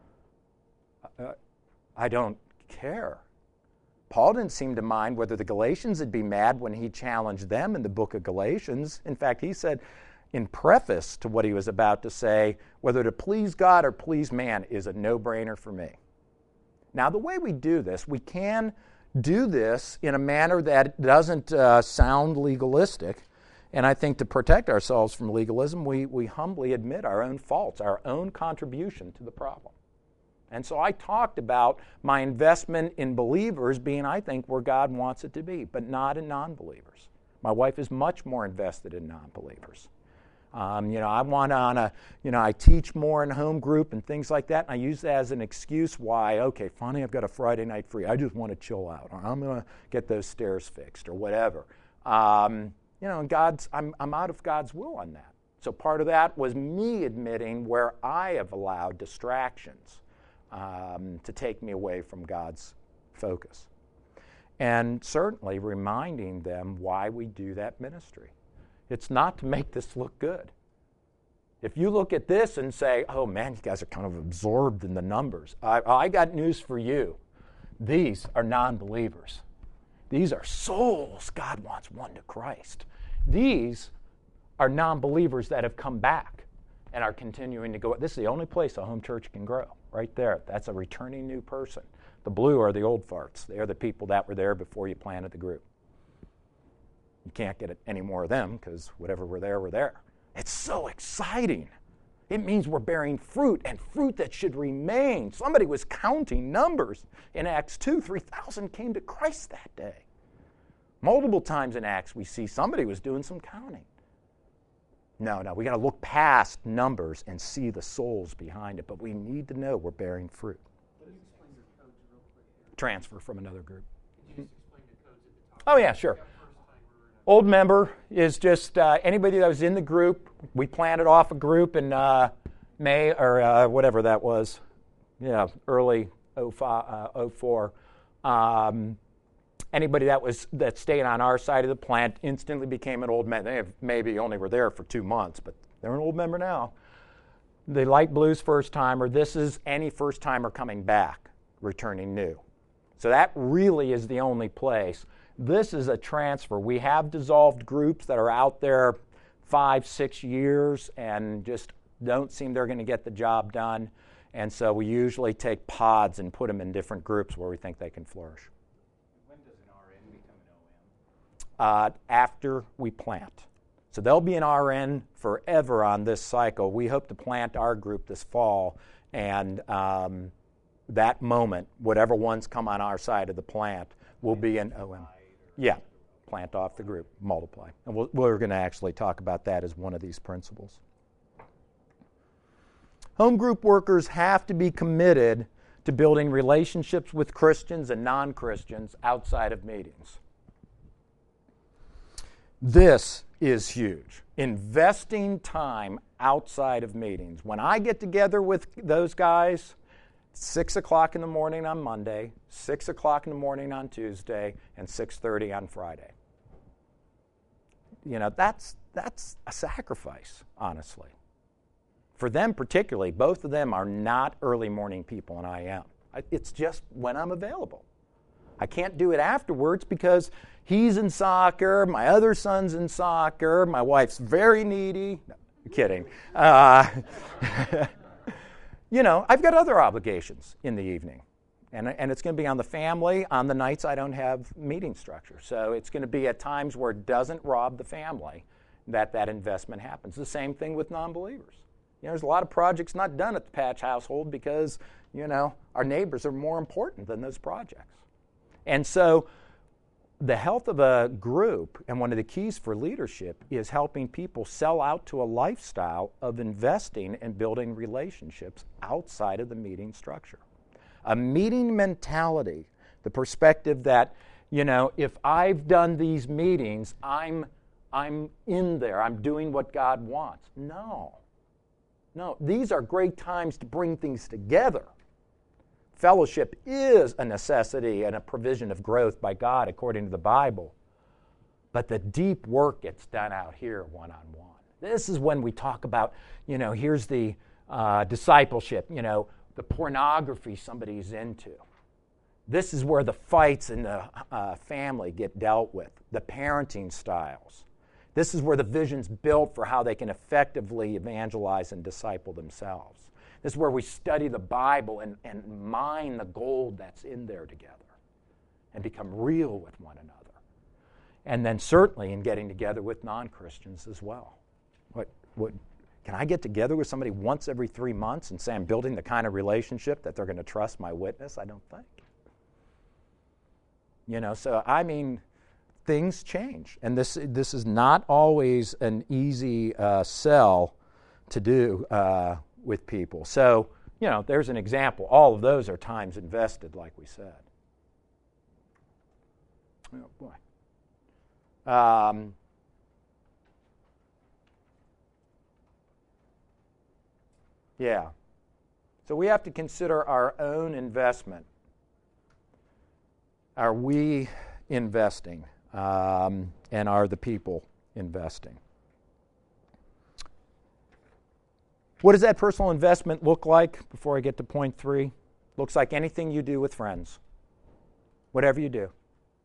I don't care. Paul didn't seem to mind whether the Galatians would be mad when he challenged them in the book of Galatians. In fact, he said in preface to what he was about to say, whether to please God or please man is a no-brainer for me. Now, the way we do this, we can do this in a manner that doesn't sound legalistic. And I think to protect ourselves from legalism, we humbly admit our own faults, our own contribution to the problem. And so I talked about my investment in believers being, I think, where God wants it to be, but not in non-believers. My wife is much more invested in non-believers. I teach more in home group and things like that, and I use that as an excuse why, okay, finally I've got a Friday night free. I just want to chill out, or I'm going to get those stairs fixed, or whatever. I'm out of God's will on that. So part of that was me admitting where I have allowed distractions to take me away from God's focus. And certainly reminding them why we do that ministry. It's not to make this look good. If you look at this and say, oh man, you guys are kind of absorbed in the numbers, I got news for you. These are non-believers. These are souls God wants won to Christ. These are non-believers that have come back and are continuing to go. This is the only place a home church can grow, right there. That's a returning new person. The blue are the old farts. They are the people that were there before you planted the group. You can't get any more of them because whatever were there, were there. It's so exciting. It means we're bearing fruit, and fruit that should remain. Somebody was counting numbers in Acts 2. 3,000 came to Christ that day. Multiple times in Acts we see somebody was doing some counting. No, we got to look past numbers and see the souls behind it, but we need to know we're bearing fruit. Can you explain your codes real quick? Transfer from another group. Can you just explain the codes at the top? Oh, yeah, sure. Old member is just anybody that was in the group. We planted off a group in May or whatever that was. Yeah, early 04. Anybody that stayed on our side of the plant instantly became an old member. They maybe only were there for 2 months, but they're an old member now. The light blue's first timer, this is any first timer coming back, returning new. So that really is the only place. This is a transfer. We have dissolved groups that are out there 5, 6 years and just don't seem they're going to get the job done. And so we usually take pods and put them in different groups where we think they can flourish. When does an RN become an OM? After we plant. So they'll be an RN forever on this cycle. We hope to plant our group this fall, and that moment, whatever ones come on our side of the plant, will be an OM. Yeah, plant off the group, multiply. And we're going to actually talk about that as one of these principles. Home group workers have to be committed to building relationships with Christians and non-Christians outside of meetings. This is huge. Investing time outside of meetings. When I get together with those guys, 6 o'clock in the morning on Monday, 6 o'clock in the morning on Tuesday, and 6:30 on Friday. You know, that's a sacrifice, honestly. For them particularly, both of them are not early morning people, and I am. It's just when I'm available. I can't do it afterwards because he's in soccer, my other son's in soccer, my wife's very needy. No, I'm kidding. You know, I've got other obligations in the evening. And it's going to be on the family on the nights I don't have meeting structure. So it's going to be at times where it doesn't rob the family that investment happens. The same thing with non-believers. You know, there's a lot of projects not done at the Patch household because, you know, our neighbors are more important than those projects. And so the health of a group, and one of the keys for leadership, is helping people sell out to a lifestyle of investing and building relationships outside of the meeting structure. A meeting mentality, the perspective that, you know, if I've done these meetings, I'm in there, I'm doing what God wants. No, these are great times to bring things together. Fellowship is a necessity and a provision of growth by God according to the Bible. But the deep work gets done out here one-on-one. This is when we talk about, you know, here's the discipleship, you know, the pornography somebody's into. This is where the fights in the family get dealt with, the parenting styles. This is where the vision's built for how they can effectively evangelize and disciple themselves. This is where we study the Bible and mine the gold that's in there together and become real with one another. And then certainly in getting together with non-Christians as well. What can I get together with somebody once every 3 months and say I'm building the kind of relationship that they're going to trust my witness? I don't think. You know, so I mean, things change. And this is not always an easy sell to do with people. So, you know, there's an example. All of those are times invested, like we said. Oh, boy. Yeah. So we have to consider our own investment. Are we investing? And are the people investing? What does that personal investment look like before I get to point 3? Looks like anything you do with friends. Whatever you do.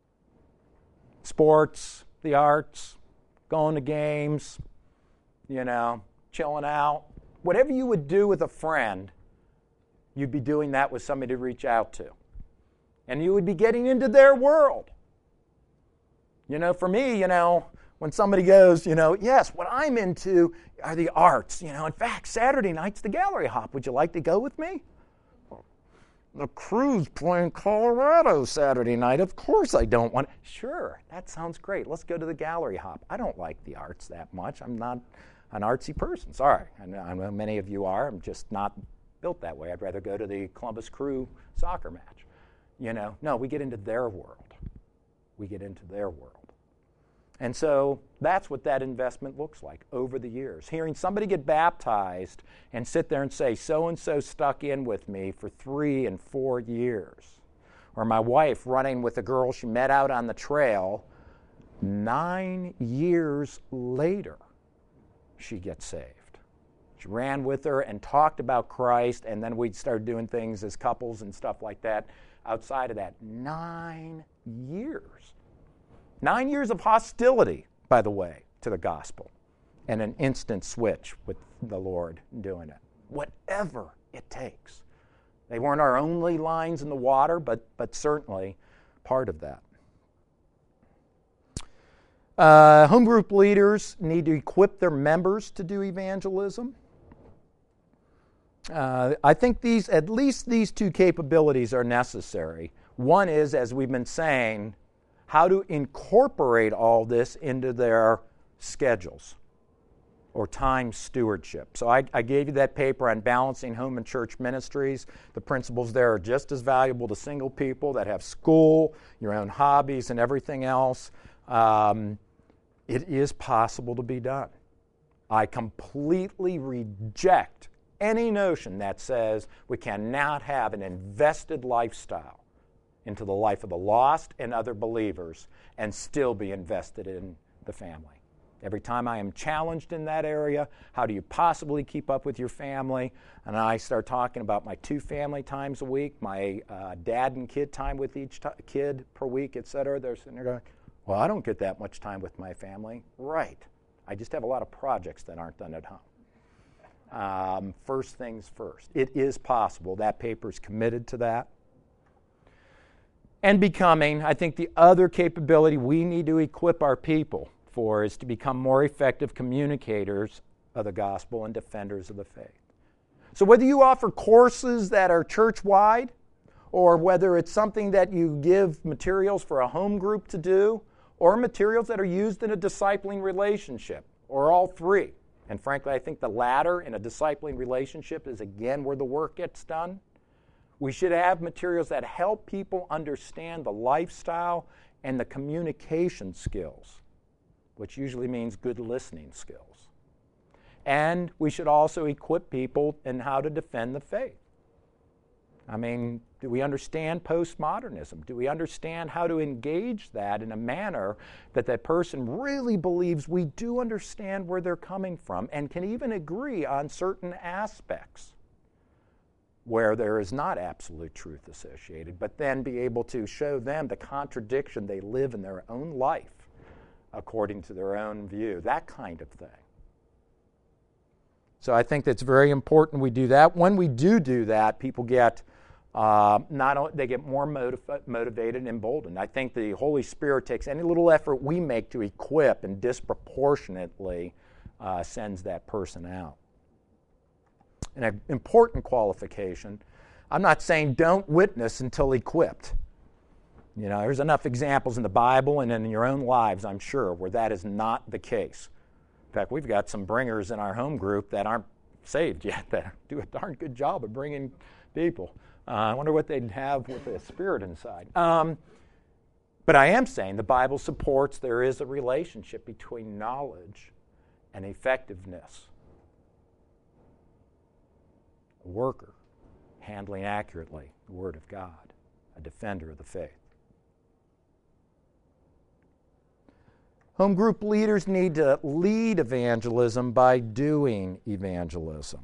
Sports, the arts, going to games, you know, chilling out. Whatever you would do with a friend, you'd be doing that with somebody to reach out to. And you would be getting into their world. You know, for me, you know, when somebody goes, you know, yes, what I'm into are the arts. You know, in fact, Saturday night's the gallery hop. Would you like to go with me? The Crew's playing Colorado Saturday night. Of course I don't want to. Sure, that sounds great. Let's go to the gallery hop. I don't like the arts that much. I'm not an artsy person. Sorry. I know many of you are. I'm just not built that way. I'd rather go to the Columbus Crew soccer match. You know, no, we get into their world. We get into their world. And so that's what that investment looks like over the years. Hearing somebody get baptized and sit there and say, so-and-so stuck in with me for 3 and 4 years. Or my wife running with a girl she met out on the trail. 9 years later, she gets saved. She ran with her and talked about Christ, and then we'd start doing things as couples and stuff like that outside of that. 9 years. 9 years of hostility, by the way, to the gospel, and an instant switch with the Lord doing it. Whatever it takes. They weren't our only lines in the water, but certainly part of that. Home group leaders need to equip their members to do evangelism. I think at least these two capabilities are necessary. One is, as we've been saying, how to incorporate all this into their schedules or time stewardship. So I gave you that paper on balancing home and church ministries. The principles there are just as valuable to single people that have school, your own hobbies, and everything else. It is possible to be done. I completely reject any notion that says we cannot have an invested lifestyle into the life of the lost and other believers and still be invested in the family. Every time I am challenged in that area, how do you possibly keep up with your family? And I start talking about my 2 family times a week, my dad and kid time with each kid per week, etc. They're sitting there going, well, I don't get that much time with my family. Right. I just have a lot of projects that aren't done at home. First things first. It is possible. That paper is committed to that. And becoming, I think the other capability we need to equip our people for is to become more effective communicators of the gospel and defenders of the faith. So whether you offer courses that are church-wide, or whether it's something that you give materials for a home group to do, or materials that are used in a discipling relationship, or all three. And frankly, I think the latter in a discipling relationship is again where the work gets done. We should have materials that help people understand the lifestyle and the communication skills, which usually means good listening skills. And we should also equip people in how to defend the faith. I mean, do we understand postmodernism? Do we understand how to engage that in a manner that that person really believes we do understand where they're coming from and can even agree on certain aspects where there is not absolute truth associated, but then be able to show them the contradiction they live in their own life according to their own view, that kind of thing. So I think that's very important we do that. When we do that, people get they get more motivated and emboldened. I think the Holy Spirit takes any little effort we make to equip and disproportionately sends that person out. And an important qualification, I'm not saying don't witness until equipped. You know, there's enough examples in the Bible and in your own lives, I'm sure, where that is not the case. In fact, we've got some bringers in our home group that aren't saved yet that do a darn good job of bringing people. I wonder what they'd have with the Spirit inside. But I am saying the Bible supports there is a relationship between knowledge and effectiveness. A worker handling accurately the Word of God, a defender of the faith. Home group leaders need to lead evangelism by doing evangelism.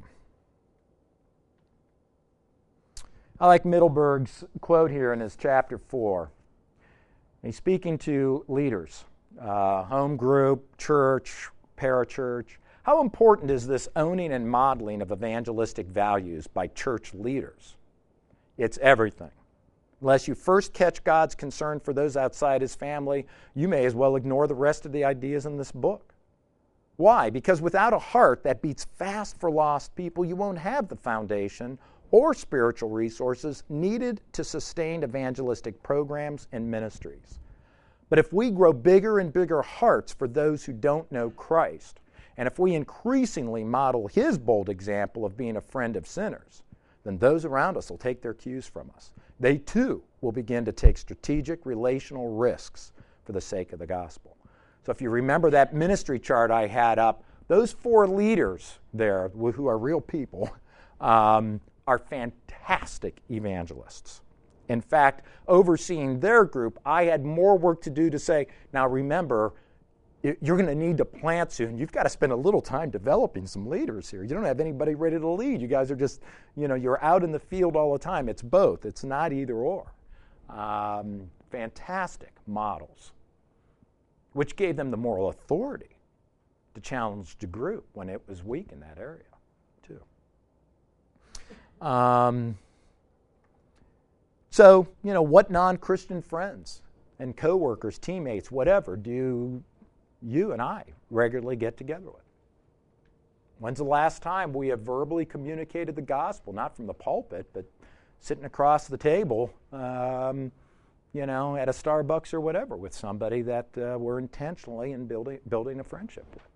I like Middleburg's quote here in his chapter 4. He's speaking to leaders, home group, church, parachurch. How important is this owning and modeling of evangelistic values by church leaders? It's everything. Unless you first catch God's concern for those outside His family, you may as well ignore the rest of the ideas in this book. Why? Because without a heart that beats fast for lost people, you won't have the foundation or spiritual resources needed to sustain evangelistic programs and ministries. But if we grow bigger and bigger hearts for those who don't know Christ, and if we increasingly model His bold example of being a friend of sinners, then those around us will take their cues from us. They too will begin to take strategic relational risks for the sake of the gospel. So if you remember that ministry chart I had up, those 4 leaders there, who are real people, are fantastic evangelists. In fact, overseeing their group, I had more work to do to say, now remember, you're going to need to plant soon. You've got to spend a little time developing some leaders here. You don't have anybody ready to lead. You guys are just, you're out in the field all the time. It's both. It's not either or. Fantastic models, which gave them the moral authority to challenge the group when it was weak in that area, too. So, what non-Christian friends and coworkers, teammates, whatever, do you and I regularly get together with? When's the last time we have verbally communicated the gospel, not from the pulpit, but sitting across the table, at a Starbucks or whatever, with somebody that we're intentionally in building a friendship with?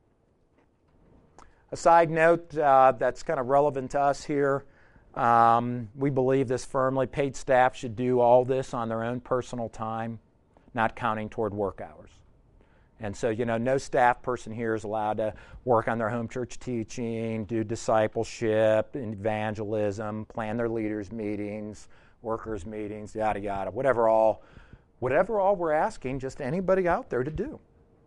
A side note that's kind of relevant to us here, we believe this firmly. Paid staff should do all this on their own personal time, not counting toward work hours. And so, no staff person here is allowed to work on their home church teaching, do discipleship, evangelism, plan their leaders' meetings, workers' meetings, yada, yada, whatever all we're asking just anybody out there to do.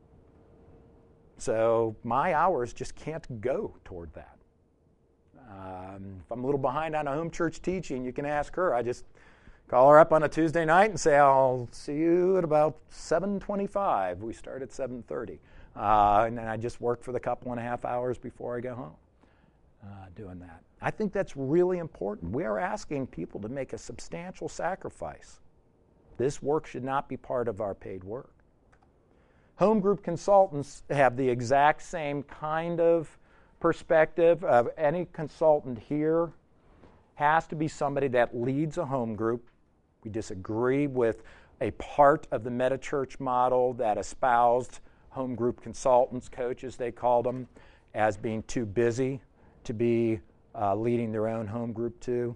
So my hours just can't go toward that. If I'm a little behind on a home church teaching, you can ask her. I just call her up on a Tuesday night and say, I'll see you at about 7:25. We start at 7:30. And then I just work for the couple and a half hours before I go home doing that. I think that's really important. We are asking people to make a substantial sacrifice. This work should not be part of our paid work. Home group consultants have the exact same kind of perspective of any consultant here has to be somebody that leads a home group. We disagree with a part of the meta-church model that espoused home group consultants, coaches they called them, as being too busy to be leading their own home group too.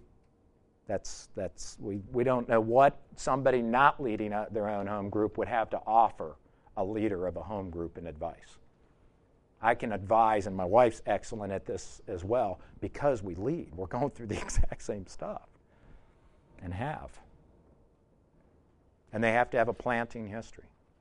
We don't know what somebody not leading their own home group would have to offer a leader of a home group in advice. I can advise, and my wife's excellent at this as well, because we lead. We're going through the exact same stuff and have. And they have to have a planting history.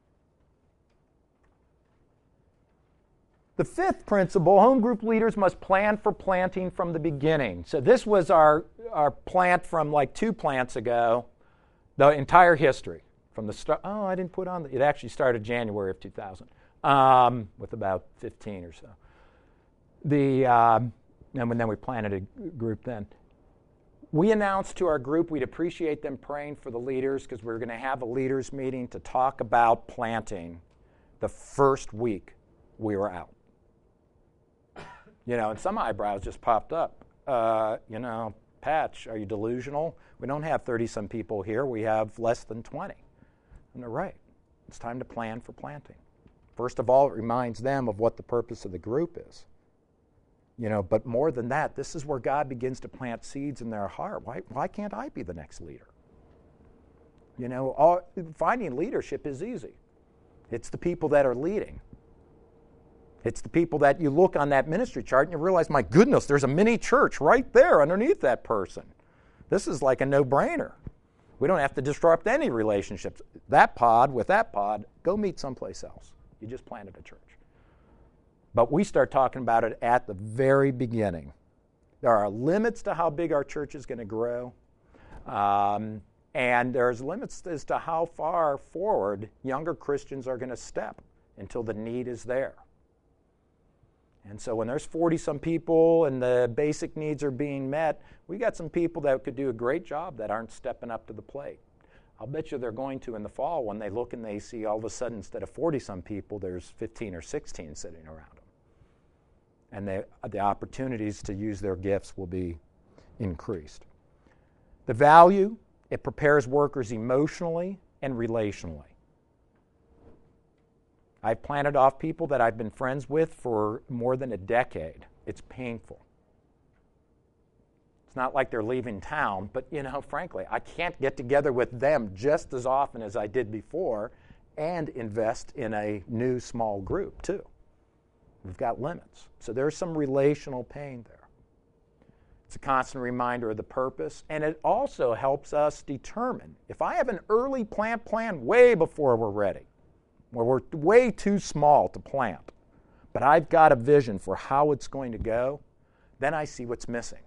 The fifth principle, home group leaders must plan for planting from the beginning. So this was our plant from like 2 plants ago, the entire history. From the start, I didn't put on, it actually started January of 2000 with about 15 or so. And then we planted a group then. We announced to our group we'd appreciate them praying for the leaders because we were going to have a leaders meeting to talk about planting the first week we were out. And some eyebrows just popped up. Patch, are you delusional? We don't have 30-some people here. We have less than 20. And they're right. It's time to plan for planting. First of all, it reminds them of what the purpose of the group is. But more than that, this is where God begins to plant seeds in their heart. Why can't I be the next leader? Finding leadership is easy. It's the people that are leading. It's the people that you look on that ministry chart and you realize, my goodness, there's a mini church right there underneath that person. This is like a no-brainer. We don't have to disrupt any relationships. That pod with that pod, go meet someplace else. You just planted a church. But we start talking about it at the very beginning. There are limits to how big our church is going to grow. And there's limits as to how far forward younger Christians are going to step until the need is there. And so when there's 40-some people and the basic needs are being met, we got some people that could do a great job that aren't stepping up to the plate. I'll bet you they're going to in the fall when they look and they see all of a sudden instead of 40-some people, there's 15 or 16 sitting around them. And the opportunities to use their gifts will be increased. The value, it prepares workers emotionally and relationally. I've planted off people that I've been friends with for more than a decade. It's painful. It's not like they're leaving town, but frankly, I can't get together with them just as often as I did before and invest in a new small group too. We've got limits. So there's some relational pain there. It's a constant reminder of the purpose, and it also helps us determine. If I have an early plant plan way before we're ready, where we're way too small to plant, but I've got a vision for how it's going to go, then I see what's missing.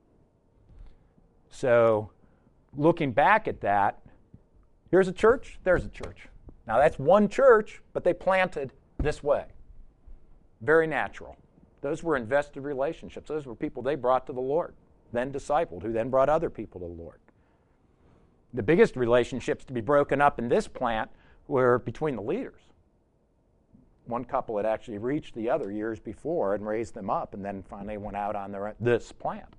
So looking back at that, here's a church, there's a church. Now that's one church, but they planted this way. Very natural. Those were invested relationships. Those were people they brought to the Lord, then discipled, who then brought other people to the Lord. The biggest relationships to be broken up in this plant were between the leaders. One couple had actually reached the other years before and raised them up, and then finally went out on this plant.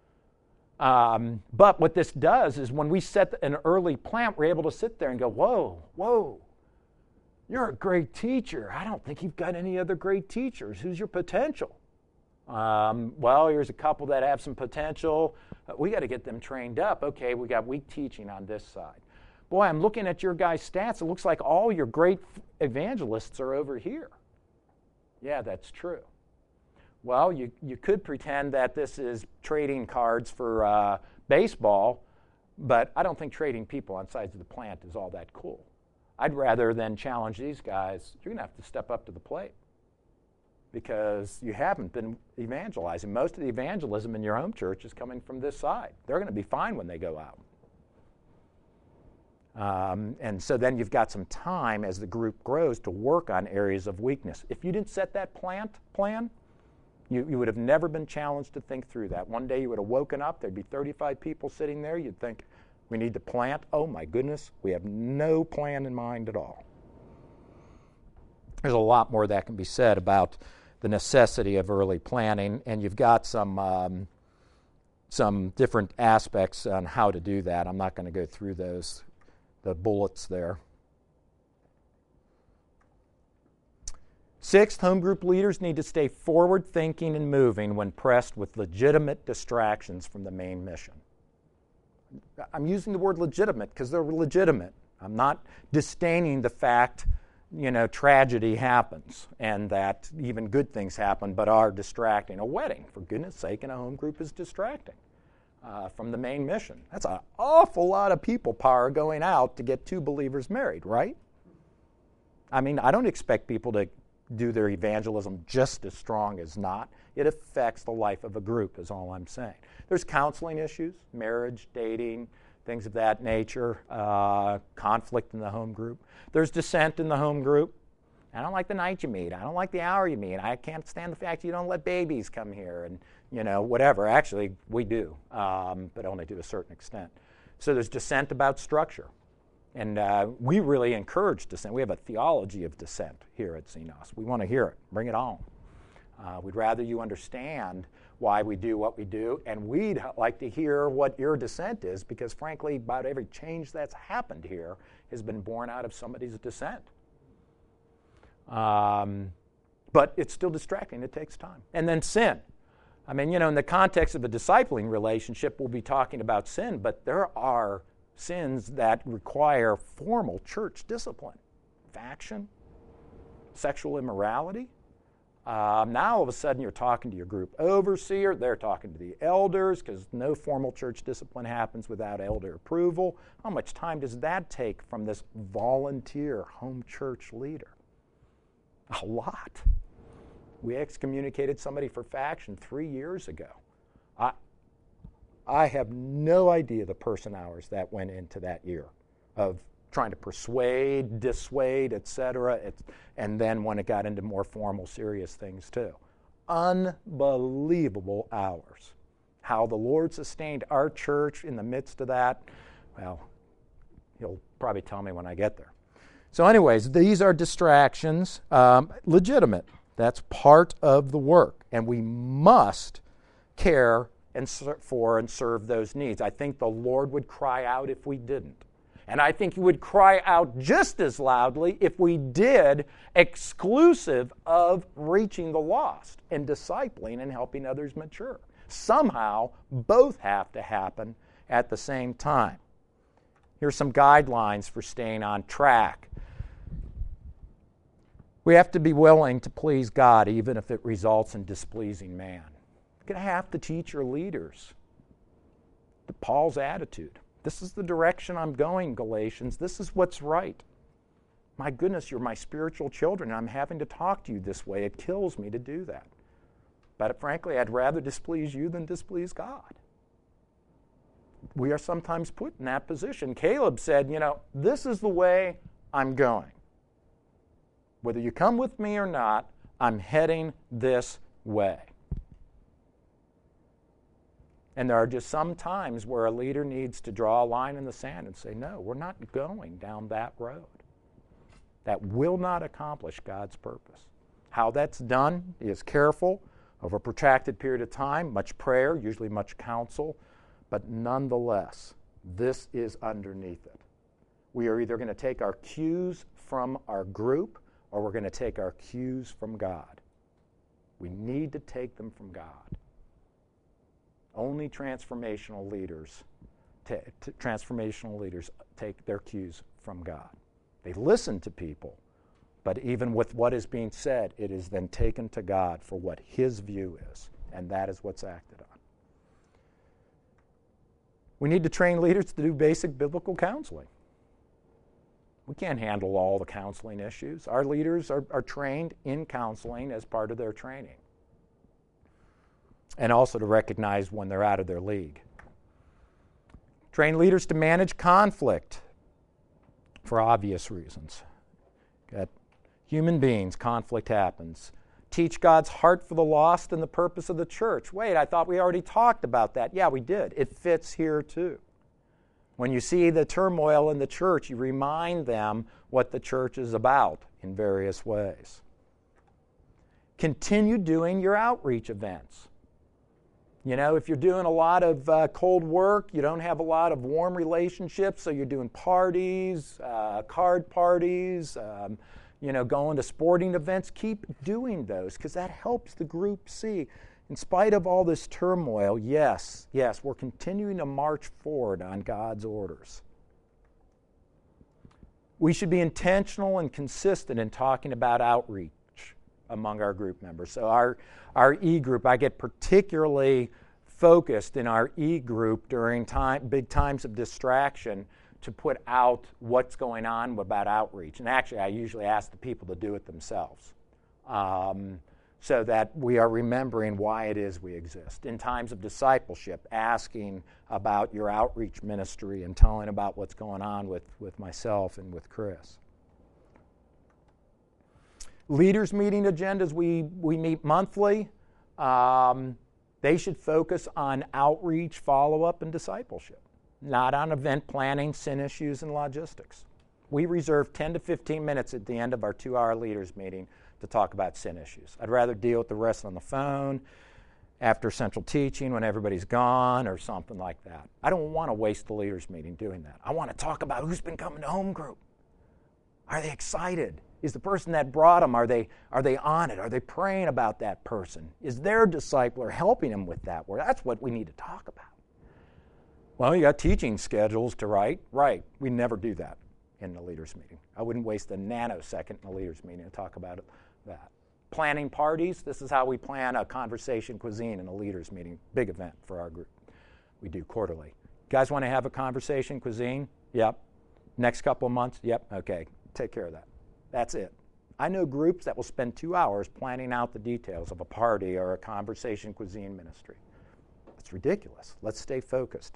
But what this does is when we set an early plant, we're able to sit there and go, whoa, you're a great teacher. I don't think you've got any other great teachers. Who's your potential? Well, here's a couple that have some potential. We got to get them trained up. Okay, we got weak teaching on this side. Boy, I'm looking at your guys' stats. It looks like all your great evangelists are over here. Yeah, that's true. Well, you could pretend that this is trading cards for baseball, but I don't think trading people on sides of the plant is all that cool. I'd rather than challenge these guys, you're going to have to step up to the plate because you haven't been evangelizing. Most of the evangelism in your home church is coming from this side. They're going to be fine when they go out. And so then you've got some time as the group grows to work on areas of weakness. If you didn't set that plan, you would have never been challenged to think through that. One day you would have woken up, there'd be 35 people sitting there, you'd think, we need to plant. Oh my goodness, we have no plan in mind at all. There's a lot more that can be said about the necessity of early planning, and you've got some different aspects on how to do that. I'm not going to go through the bullets there. Sixth, home group leaders need to stay forward-thinking and moving when pressed with legitimate distractions from the main mission. I'm using the word legitimate because they're legitimate. I'm not disdaining the fact, tragedy happens and that even good things happen but are distracting. A wedding, for goodness sake, in a home group is distracting from the main mission. That's an awful lot of people power going out to get two believers married, right? I mean, I don't expect people to do their evangelism just as strong as not. It affects the life of a group is all I'm saying. There's counseling issues, marriage, dating, things of that nature, conflict in the home group. There's dissent in the home group. I don't like the night you meet. I don't like the hour you meet. I can't stand the fact you don't let babies come here and, whatever. Actually, we do, but only to a certain extent. So there's dissent about structure. And we really encourage dissent. We have a theology of dissent here at Xenos. We want to hear it. Bring it on. We'd rather you understand why we do what we do, and we'd like to hear what your dissent is because, frankly, about every change that's happened here has been born out of somebody's dissent. But it's still distracting. It takes time. And then sin. I mean, in the context of a discipling relationship, we'll be talking about sin, but there are sins that require formal church discipline. Faction, sexual immorality. Now all of a sudden you're talking to your group overseer, they're talking to the elders because no formal church discipline happens without elder approval. How much time does that take from this volunteer home church leader? A lot. We excommunicated somebody for faction 3 years ago. I have no idea the person hours that went into that year of trying to persuade, dissuade, etc. And then when it got into more formal, serious things too. Unbelievable hours. How the Lord sustained our church in the midst of that, well, he'll probably tell me when I get there. So anyways, these are distractions, legitimate. That's part of the work. And we must care and serve those needs. I think the Lord would cry out if we didn't. And I think He would cry out just as loudly if we did exclusive of reaching the lost and discipling and helping others mature. Somehow, both have to happen at the same time. Here's some guidelines for staying on track. We have to be willing to please God even if it results in displeasing man. You're going to have to teach your leaders Paul's attitude. This is the direction I'm going, Galatians. This is what's right. My goodness, you're my spiritual children, and I'm having to talk to you this way. It kills me to do that. But frankly, I'd rather displease you than displease God. We are sometimes put in that position. Caleb said, this is the way I'm going. Whether you come with me or not, I'm heading this way. And there are just some times where a leader needs to draw a line in the sand and say, no, we're not going down that road. That will not accomplish God's purpose. How that's done is careful, over a protracted period of time, much prayer, usually much counsel, but nonetheless, this is underneath it. We are either going to take our cues from our group or we're going to take our cues from God. We need to take them from God. Only transformational leaders take their cues from God. They listen to people, but even with what is being said, it is then taken to God for what His view is, and that is what's acted on. We need to train leaders to do basic biblical counseling. We can't handle all the counseling issues. Our leaders are trained in counseling as part of their training. And also to recognize when they're out of their league. Train leaders to manage conflict for obvious reasons. Got human beings, conflict happens. Teach God's heart for the lost and the purpose of the church. Wait, I thought we already talked about that. Yeah, we did. It fits here too. When you see the turmoil in the church, you remind them what the church is about in various ways. Continue doing your outreach events. If you're doing a lot of cold work, you don't have a lot of warm relationships, so you're doing parties, card parties, going to sporting events, keep doing those because that helps the group see. In spite of all this turmoil, yes, we're continuing to march forward on God's orders. We should be intentional and consistent in talking about outreach among our group members. So our E-group, I get particularly focused in our E-group during big times of distraction to put out what's going on about outreach. And actually, I usually ask the people to do it themselves so that we are remembering why it is we exist. In times of discipleship, asking about your outreach ministry and telling about what's going on with myself and with Chris. Leaders meeting agendas, we meet monthly. They should focus on outreach, follow-up, and discipleship, not on event planning, sin issues, and logistics. We reserve 10 to 15 minutes at the end of our 2-hour leaders meeting to talk about sin issues. I'd rather deal with the rest on the phone after central teaching when everybody's gone or something like that. I don't want to waste the leaders meeting doing that. I want to talk about who's been coming to home group. Are they excited? Is the person that brought them, are they on it? Are they praying about that person? Is their discipler helping them with that word? That's what we need to talk about. Well, you got teaching schedules to write. Right. We never do that in the leaders meeting. I wouldn't waste a nanosecond in the leaders meeting to talk about that. Planning parties. This is how we plan a conversation cuisine in a leaders meeting. Big event for our group. We do quarterly. You guys want to have a conversation cuisine? Yep. Next couple of months? Yep. Okay. Take care of that. That's it. I know groups that will spend 2 hours planning out the details of a party or a conversation cuisine ministry. It's ridiculous. Let's stay focused.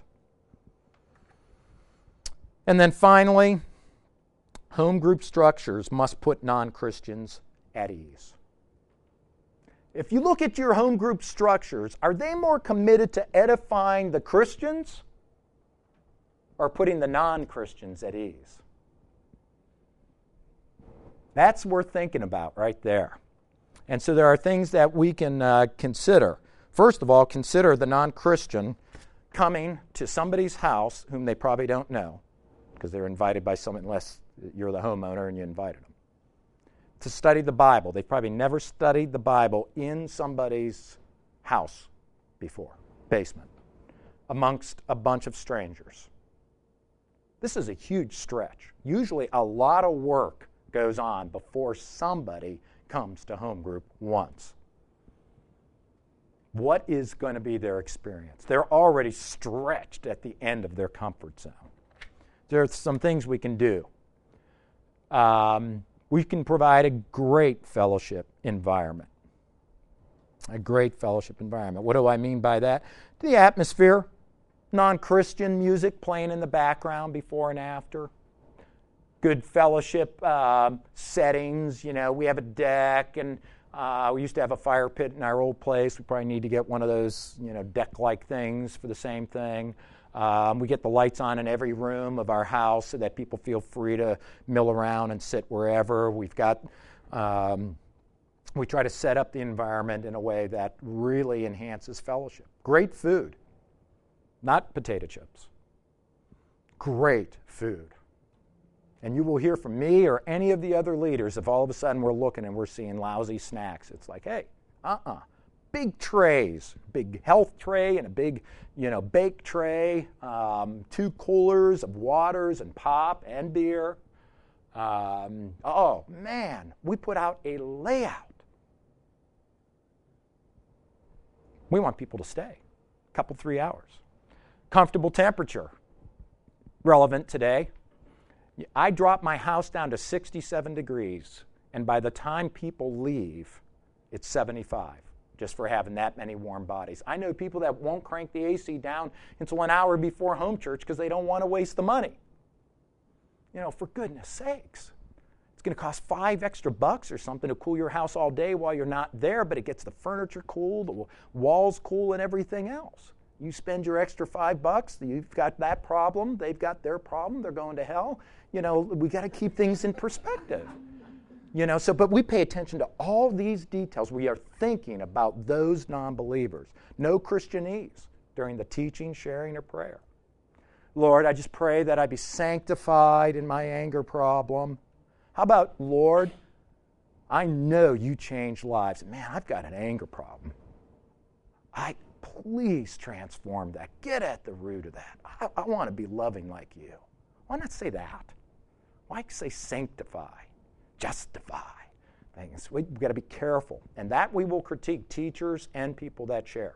And then finally, home group structures must put non-Christians at ease. If you look at your home group structures, are they more committed to edifying the Christians or putting the non-Christians at ease? That's worth thinking about right there. And so there are things that we can consider. First of all, consider the non-Christian coming to somebody's house whom they probably don't know because they're invited by someone, unless you're the homeowner and you invited them, to study the Bible. They've probably never studied the Bible in somebody's house before, basement, amongst a bunch of strangers. This is a huge stretch. Usually a lot of work goes on before somebody comes to home group once. What is going to be their experience? They're already stretched at the end of their comfort zone. There are some things we can do. We can provide a great fellowship environment. A great fellowship environment. What do I mean by that? The atmosphere, non-Christian music playing in the background before and after. Good fellowship settings. You know, we have a deck, and we used to have a fire pit in our old place. We probably need to get one of those, you know, deck-like things for the same thing. We get the lights on in every room of our house so that people feel free to mill around and sit wherever. We've got, we try to set up the environment in a way that really enhances fellowship. Great food, not potato chips. Great food. And you will hear from me or any of the other leaders if all of a sudden we're looking and we're seeing lousy snacks. It's like, hey, big trays, big health tray and a big, you know, bake tray, 2 coolers of waters and pop and beer. Oh, man, we put out a layout. We want people to stay a couple, 3 hours. Comfortable temperature, relevant today. I drop my house down to 67 degrees, and by the time people leave, it's 75, just for having that many warm bodies. I know people that won't crank the AC down until an hour before home church because they don't want to waste the money. You know, for goodness sakes. It's going to cost $5 extra or something to cool your house all day while you're not there, but it gets the furniture cool, the walls cool, and everything else. You spend your extra $5, you've got that problem, they've got their problem, they're going to hell. You know, we got to keep things in perspective. You know, so, but we pay attention to all these details. We are thinking about those non-believers. No Christianese during the teaching, sharing, or prayer. Lord, I just pray that I be sanctified in my anger problem. How about, Lord, I know you change lives. Man, I've got an anger problem. Please transform that. Get at the root of that. I want to be loving like you. Why not say that? Why say sanctify, justify things? We've got to be careful. And that we will critique teachers and people that share.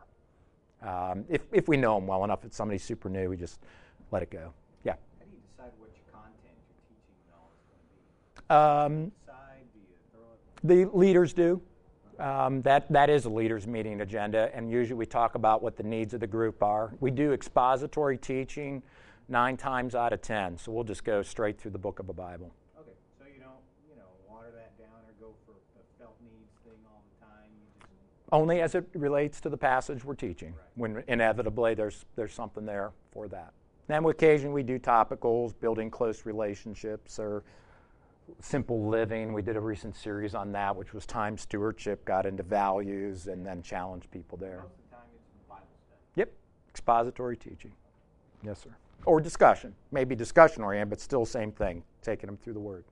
If we know them well enough, if somebody's super new, we just let it go. Yeah? How do you decide what your content you're teaching and all is going to be? Do you throw it? The leaders do. That is a leaders' meeting agenda, and usually we talk about what the needs of the group are. We do expository teaching 9 times out of 10, so we'll just go straight through the book of the Bible. Okay, so you don't, water that down or go for the felt needs thing all the time. You just Only as it relates to the passage we're teaching, right. When inevitably there's something there for that. Then occasionally we do topicals, building close relationships, or simple living. We did a recent series on that, which was time stewardship, got into values, and then challenged people there. most of the time it's Bible study. Yep, expository teaching. Yes, sir. Or discussion. Maybe discussion-oriented, but still same thing, taking them through the Word.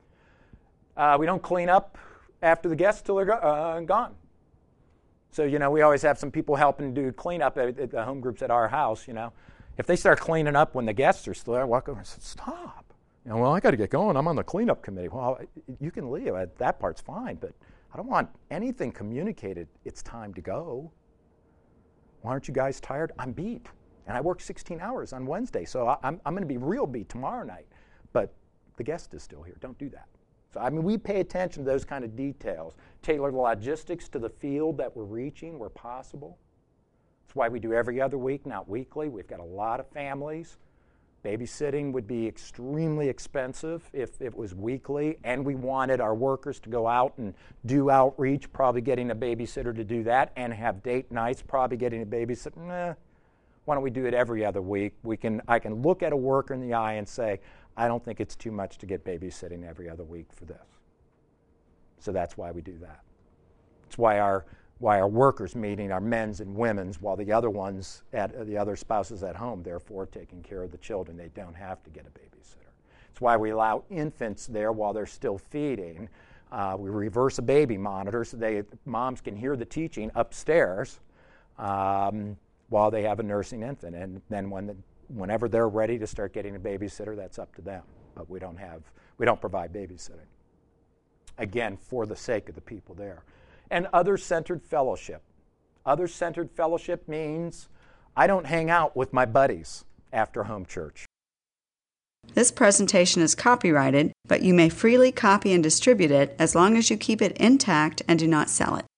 We don't clean up after the guests till they're gone. So, we always have some people helping do cleanup at the home groups at our house, If they start cleaning up when the guests are still there, walk over and say, stop. Well, I got to get going. I'm on the cleanup committee. Well, you can leave. That part's fine, but I don't want anything communicated. It's time to go. Why aren't you guys tired? I'm beat. And I work 16 hours on Wednesday, so I'm going to be real beat tomorrow night. But the guest is still here. Don't do that. So, we pay attention to those kind of details. Tailor the logistics to the field that we're reaching where possible. That's why we do every other week, not weekly. We've got a lot of families. Babysitting would be extremely expensive if it was weekly, and we wanted our workers to go out and do outreach, probably getting a babysitter to do that, and have date nights, probably getting a babysitter. Why don't we do it every other week? I can look at a worker in the eye and say, I don't think it's too much to get babysitting every other week for this. So that's why we do that. It's why our workers meeting are men's and women's, while the other ones, the other spouses at home, therefore taking care of the children. They don't have to get a babysitter. It's why we allow infants there while they're still feeding. We reverse a baby monitor so moms can hear the teaching upstairs while they have a nursing infant. And then whenever they're ready to start getting a babysitter, that's up to them. But we don't provide babysitting. Again, for the sake of the people there. And other-centered fellowship. Other-centered fellowship means I don't hang out with my buddies after home church. This presentation is copyrighted, but you may freely copy and distribute it as long as you keep it intact and do not sell it.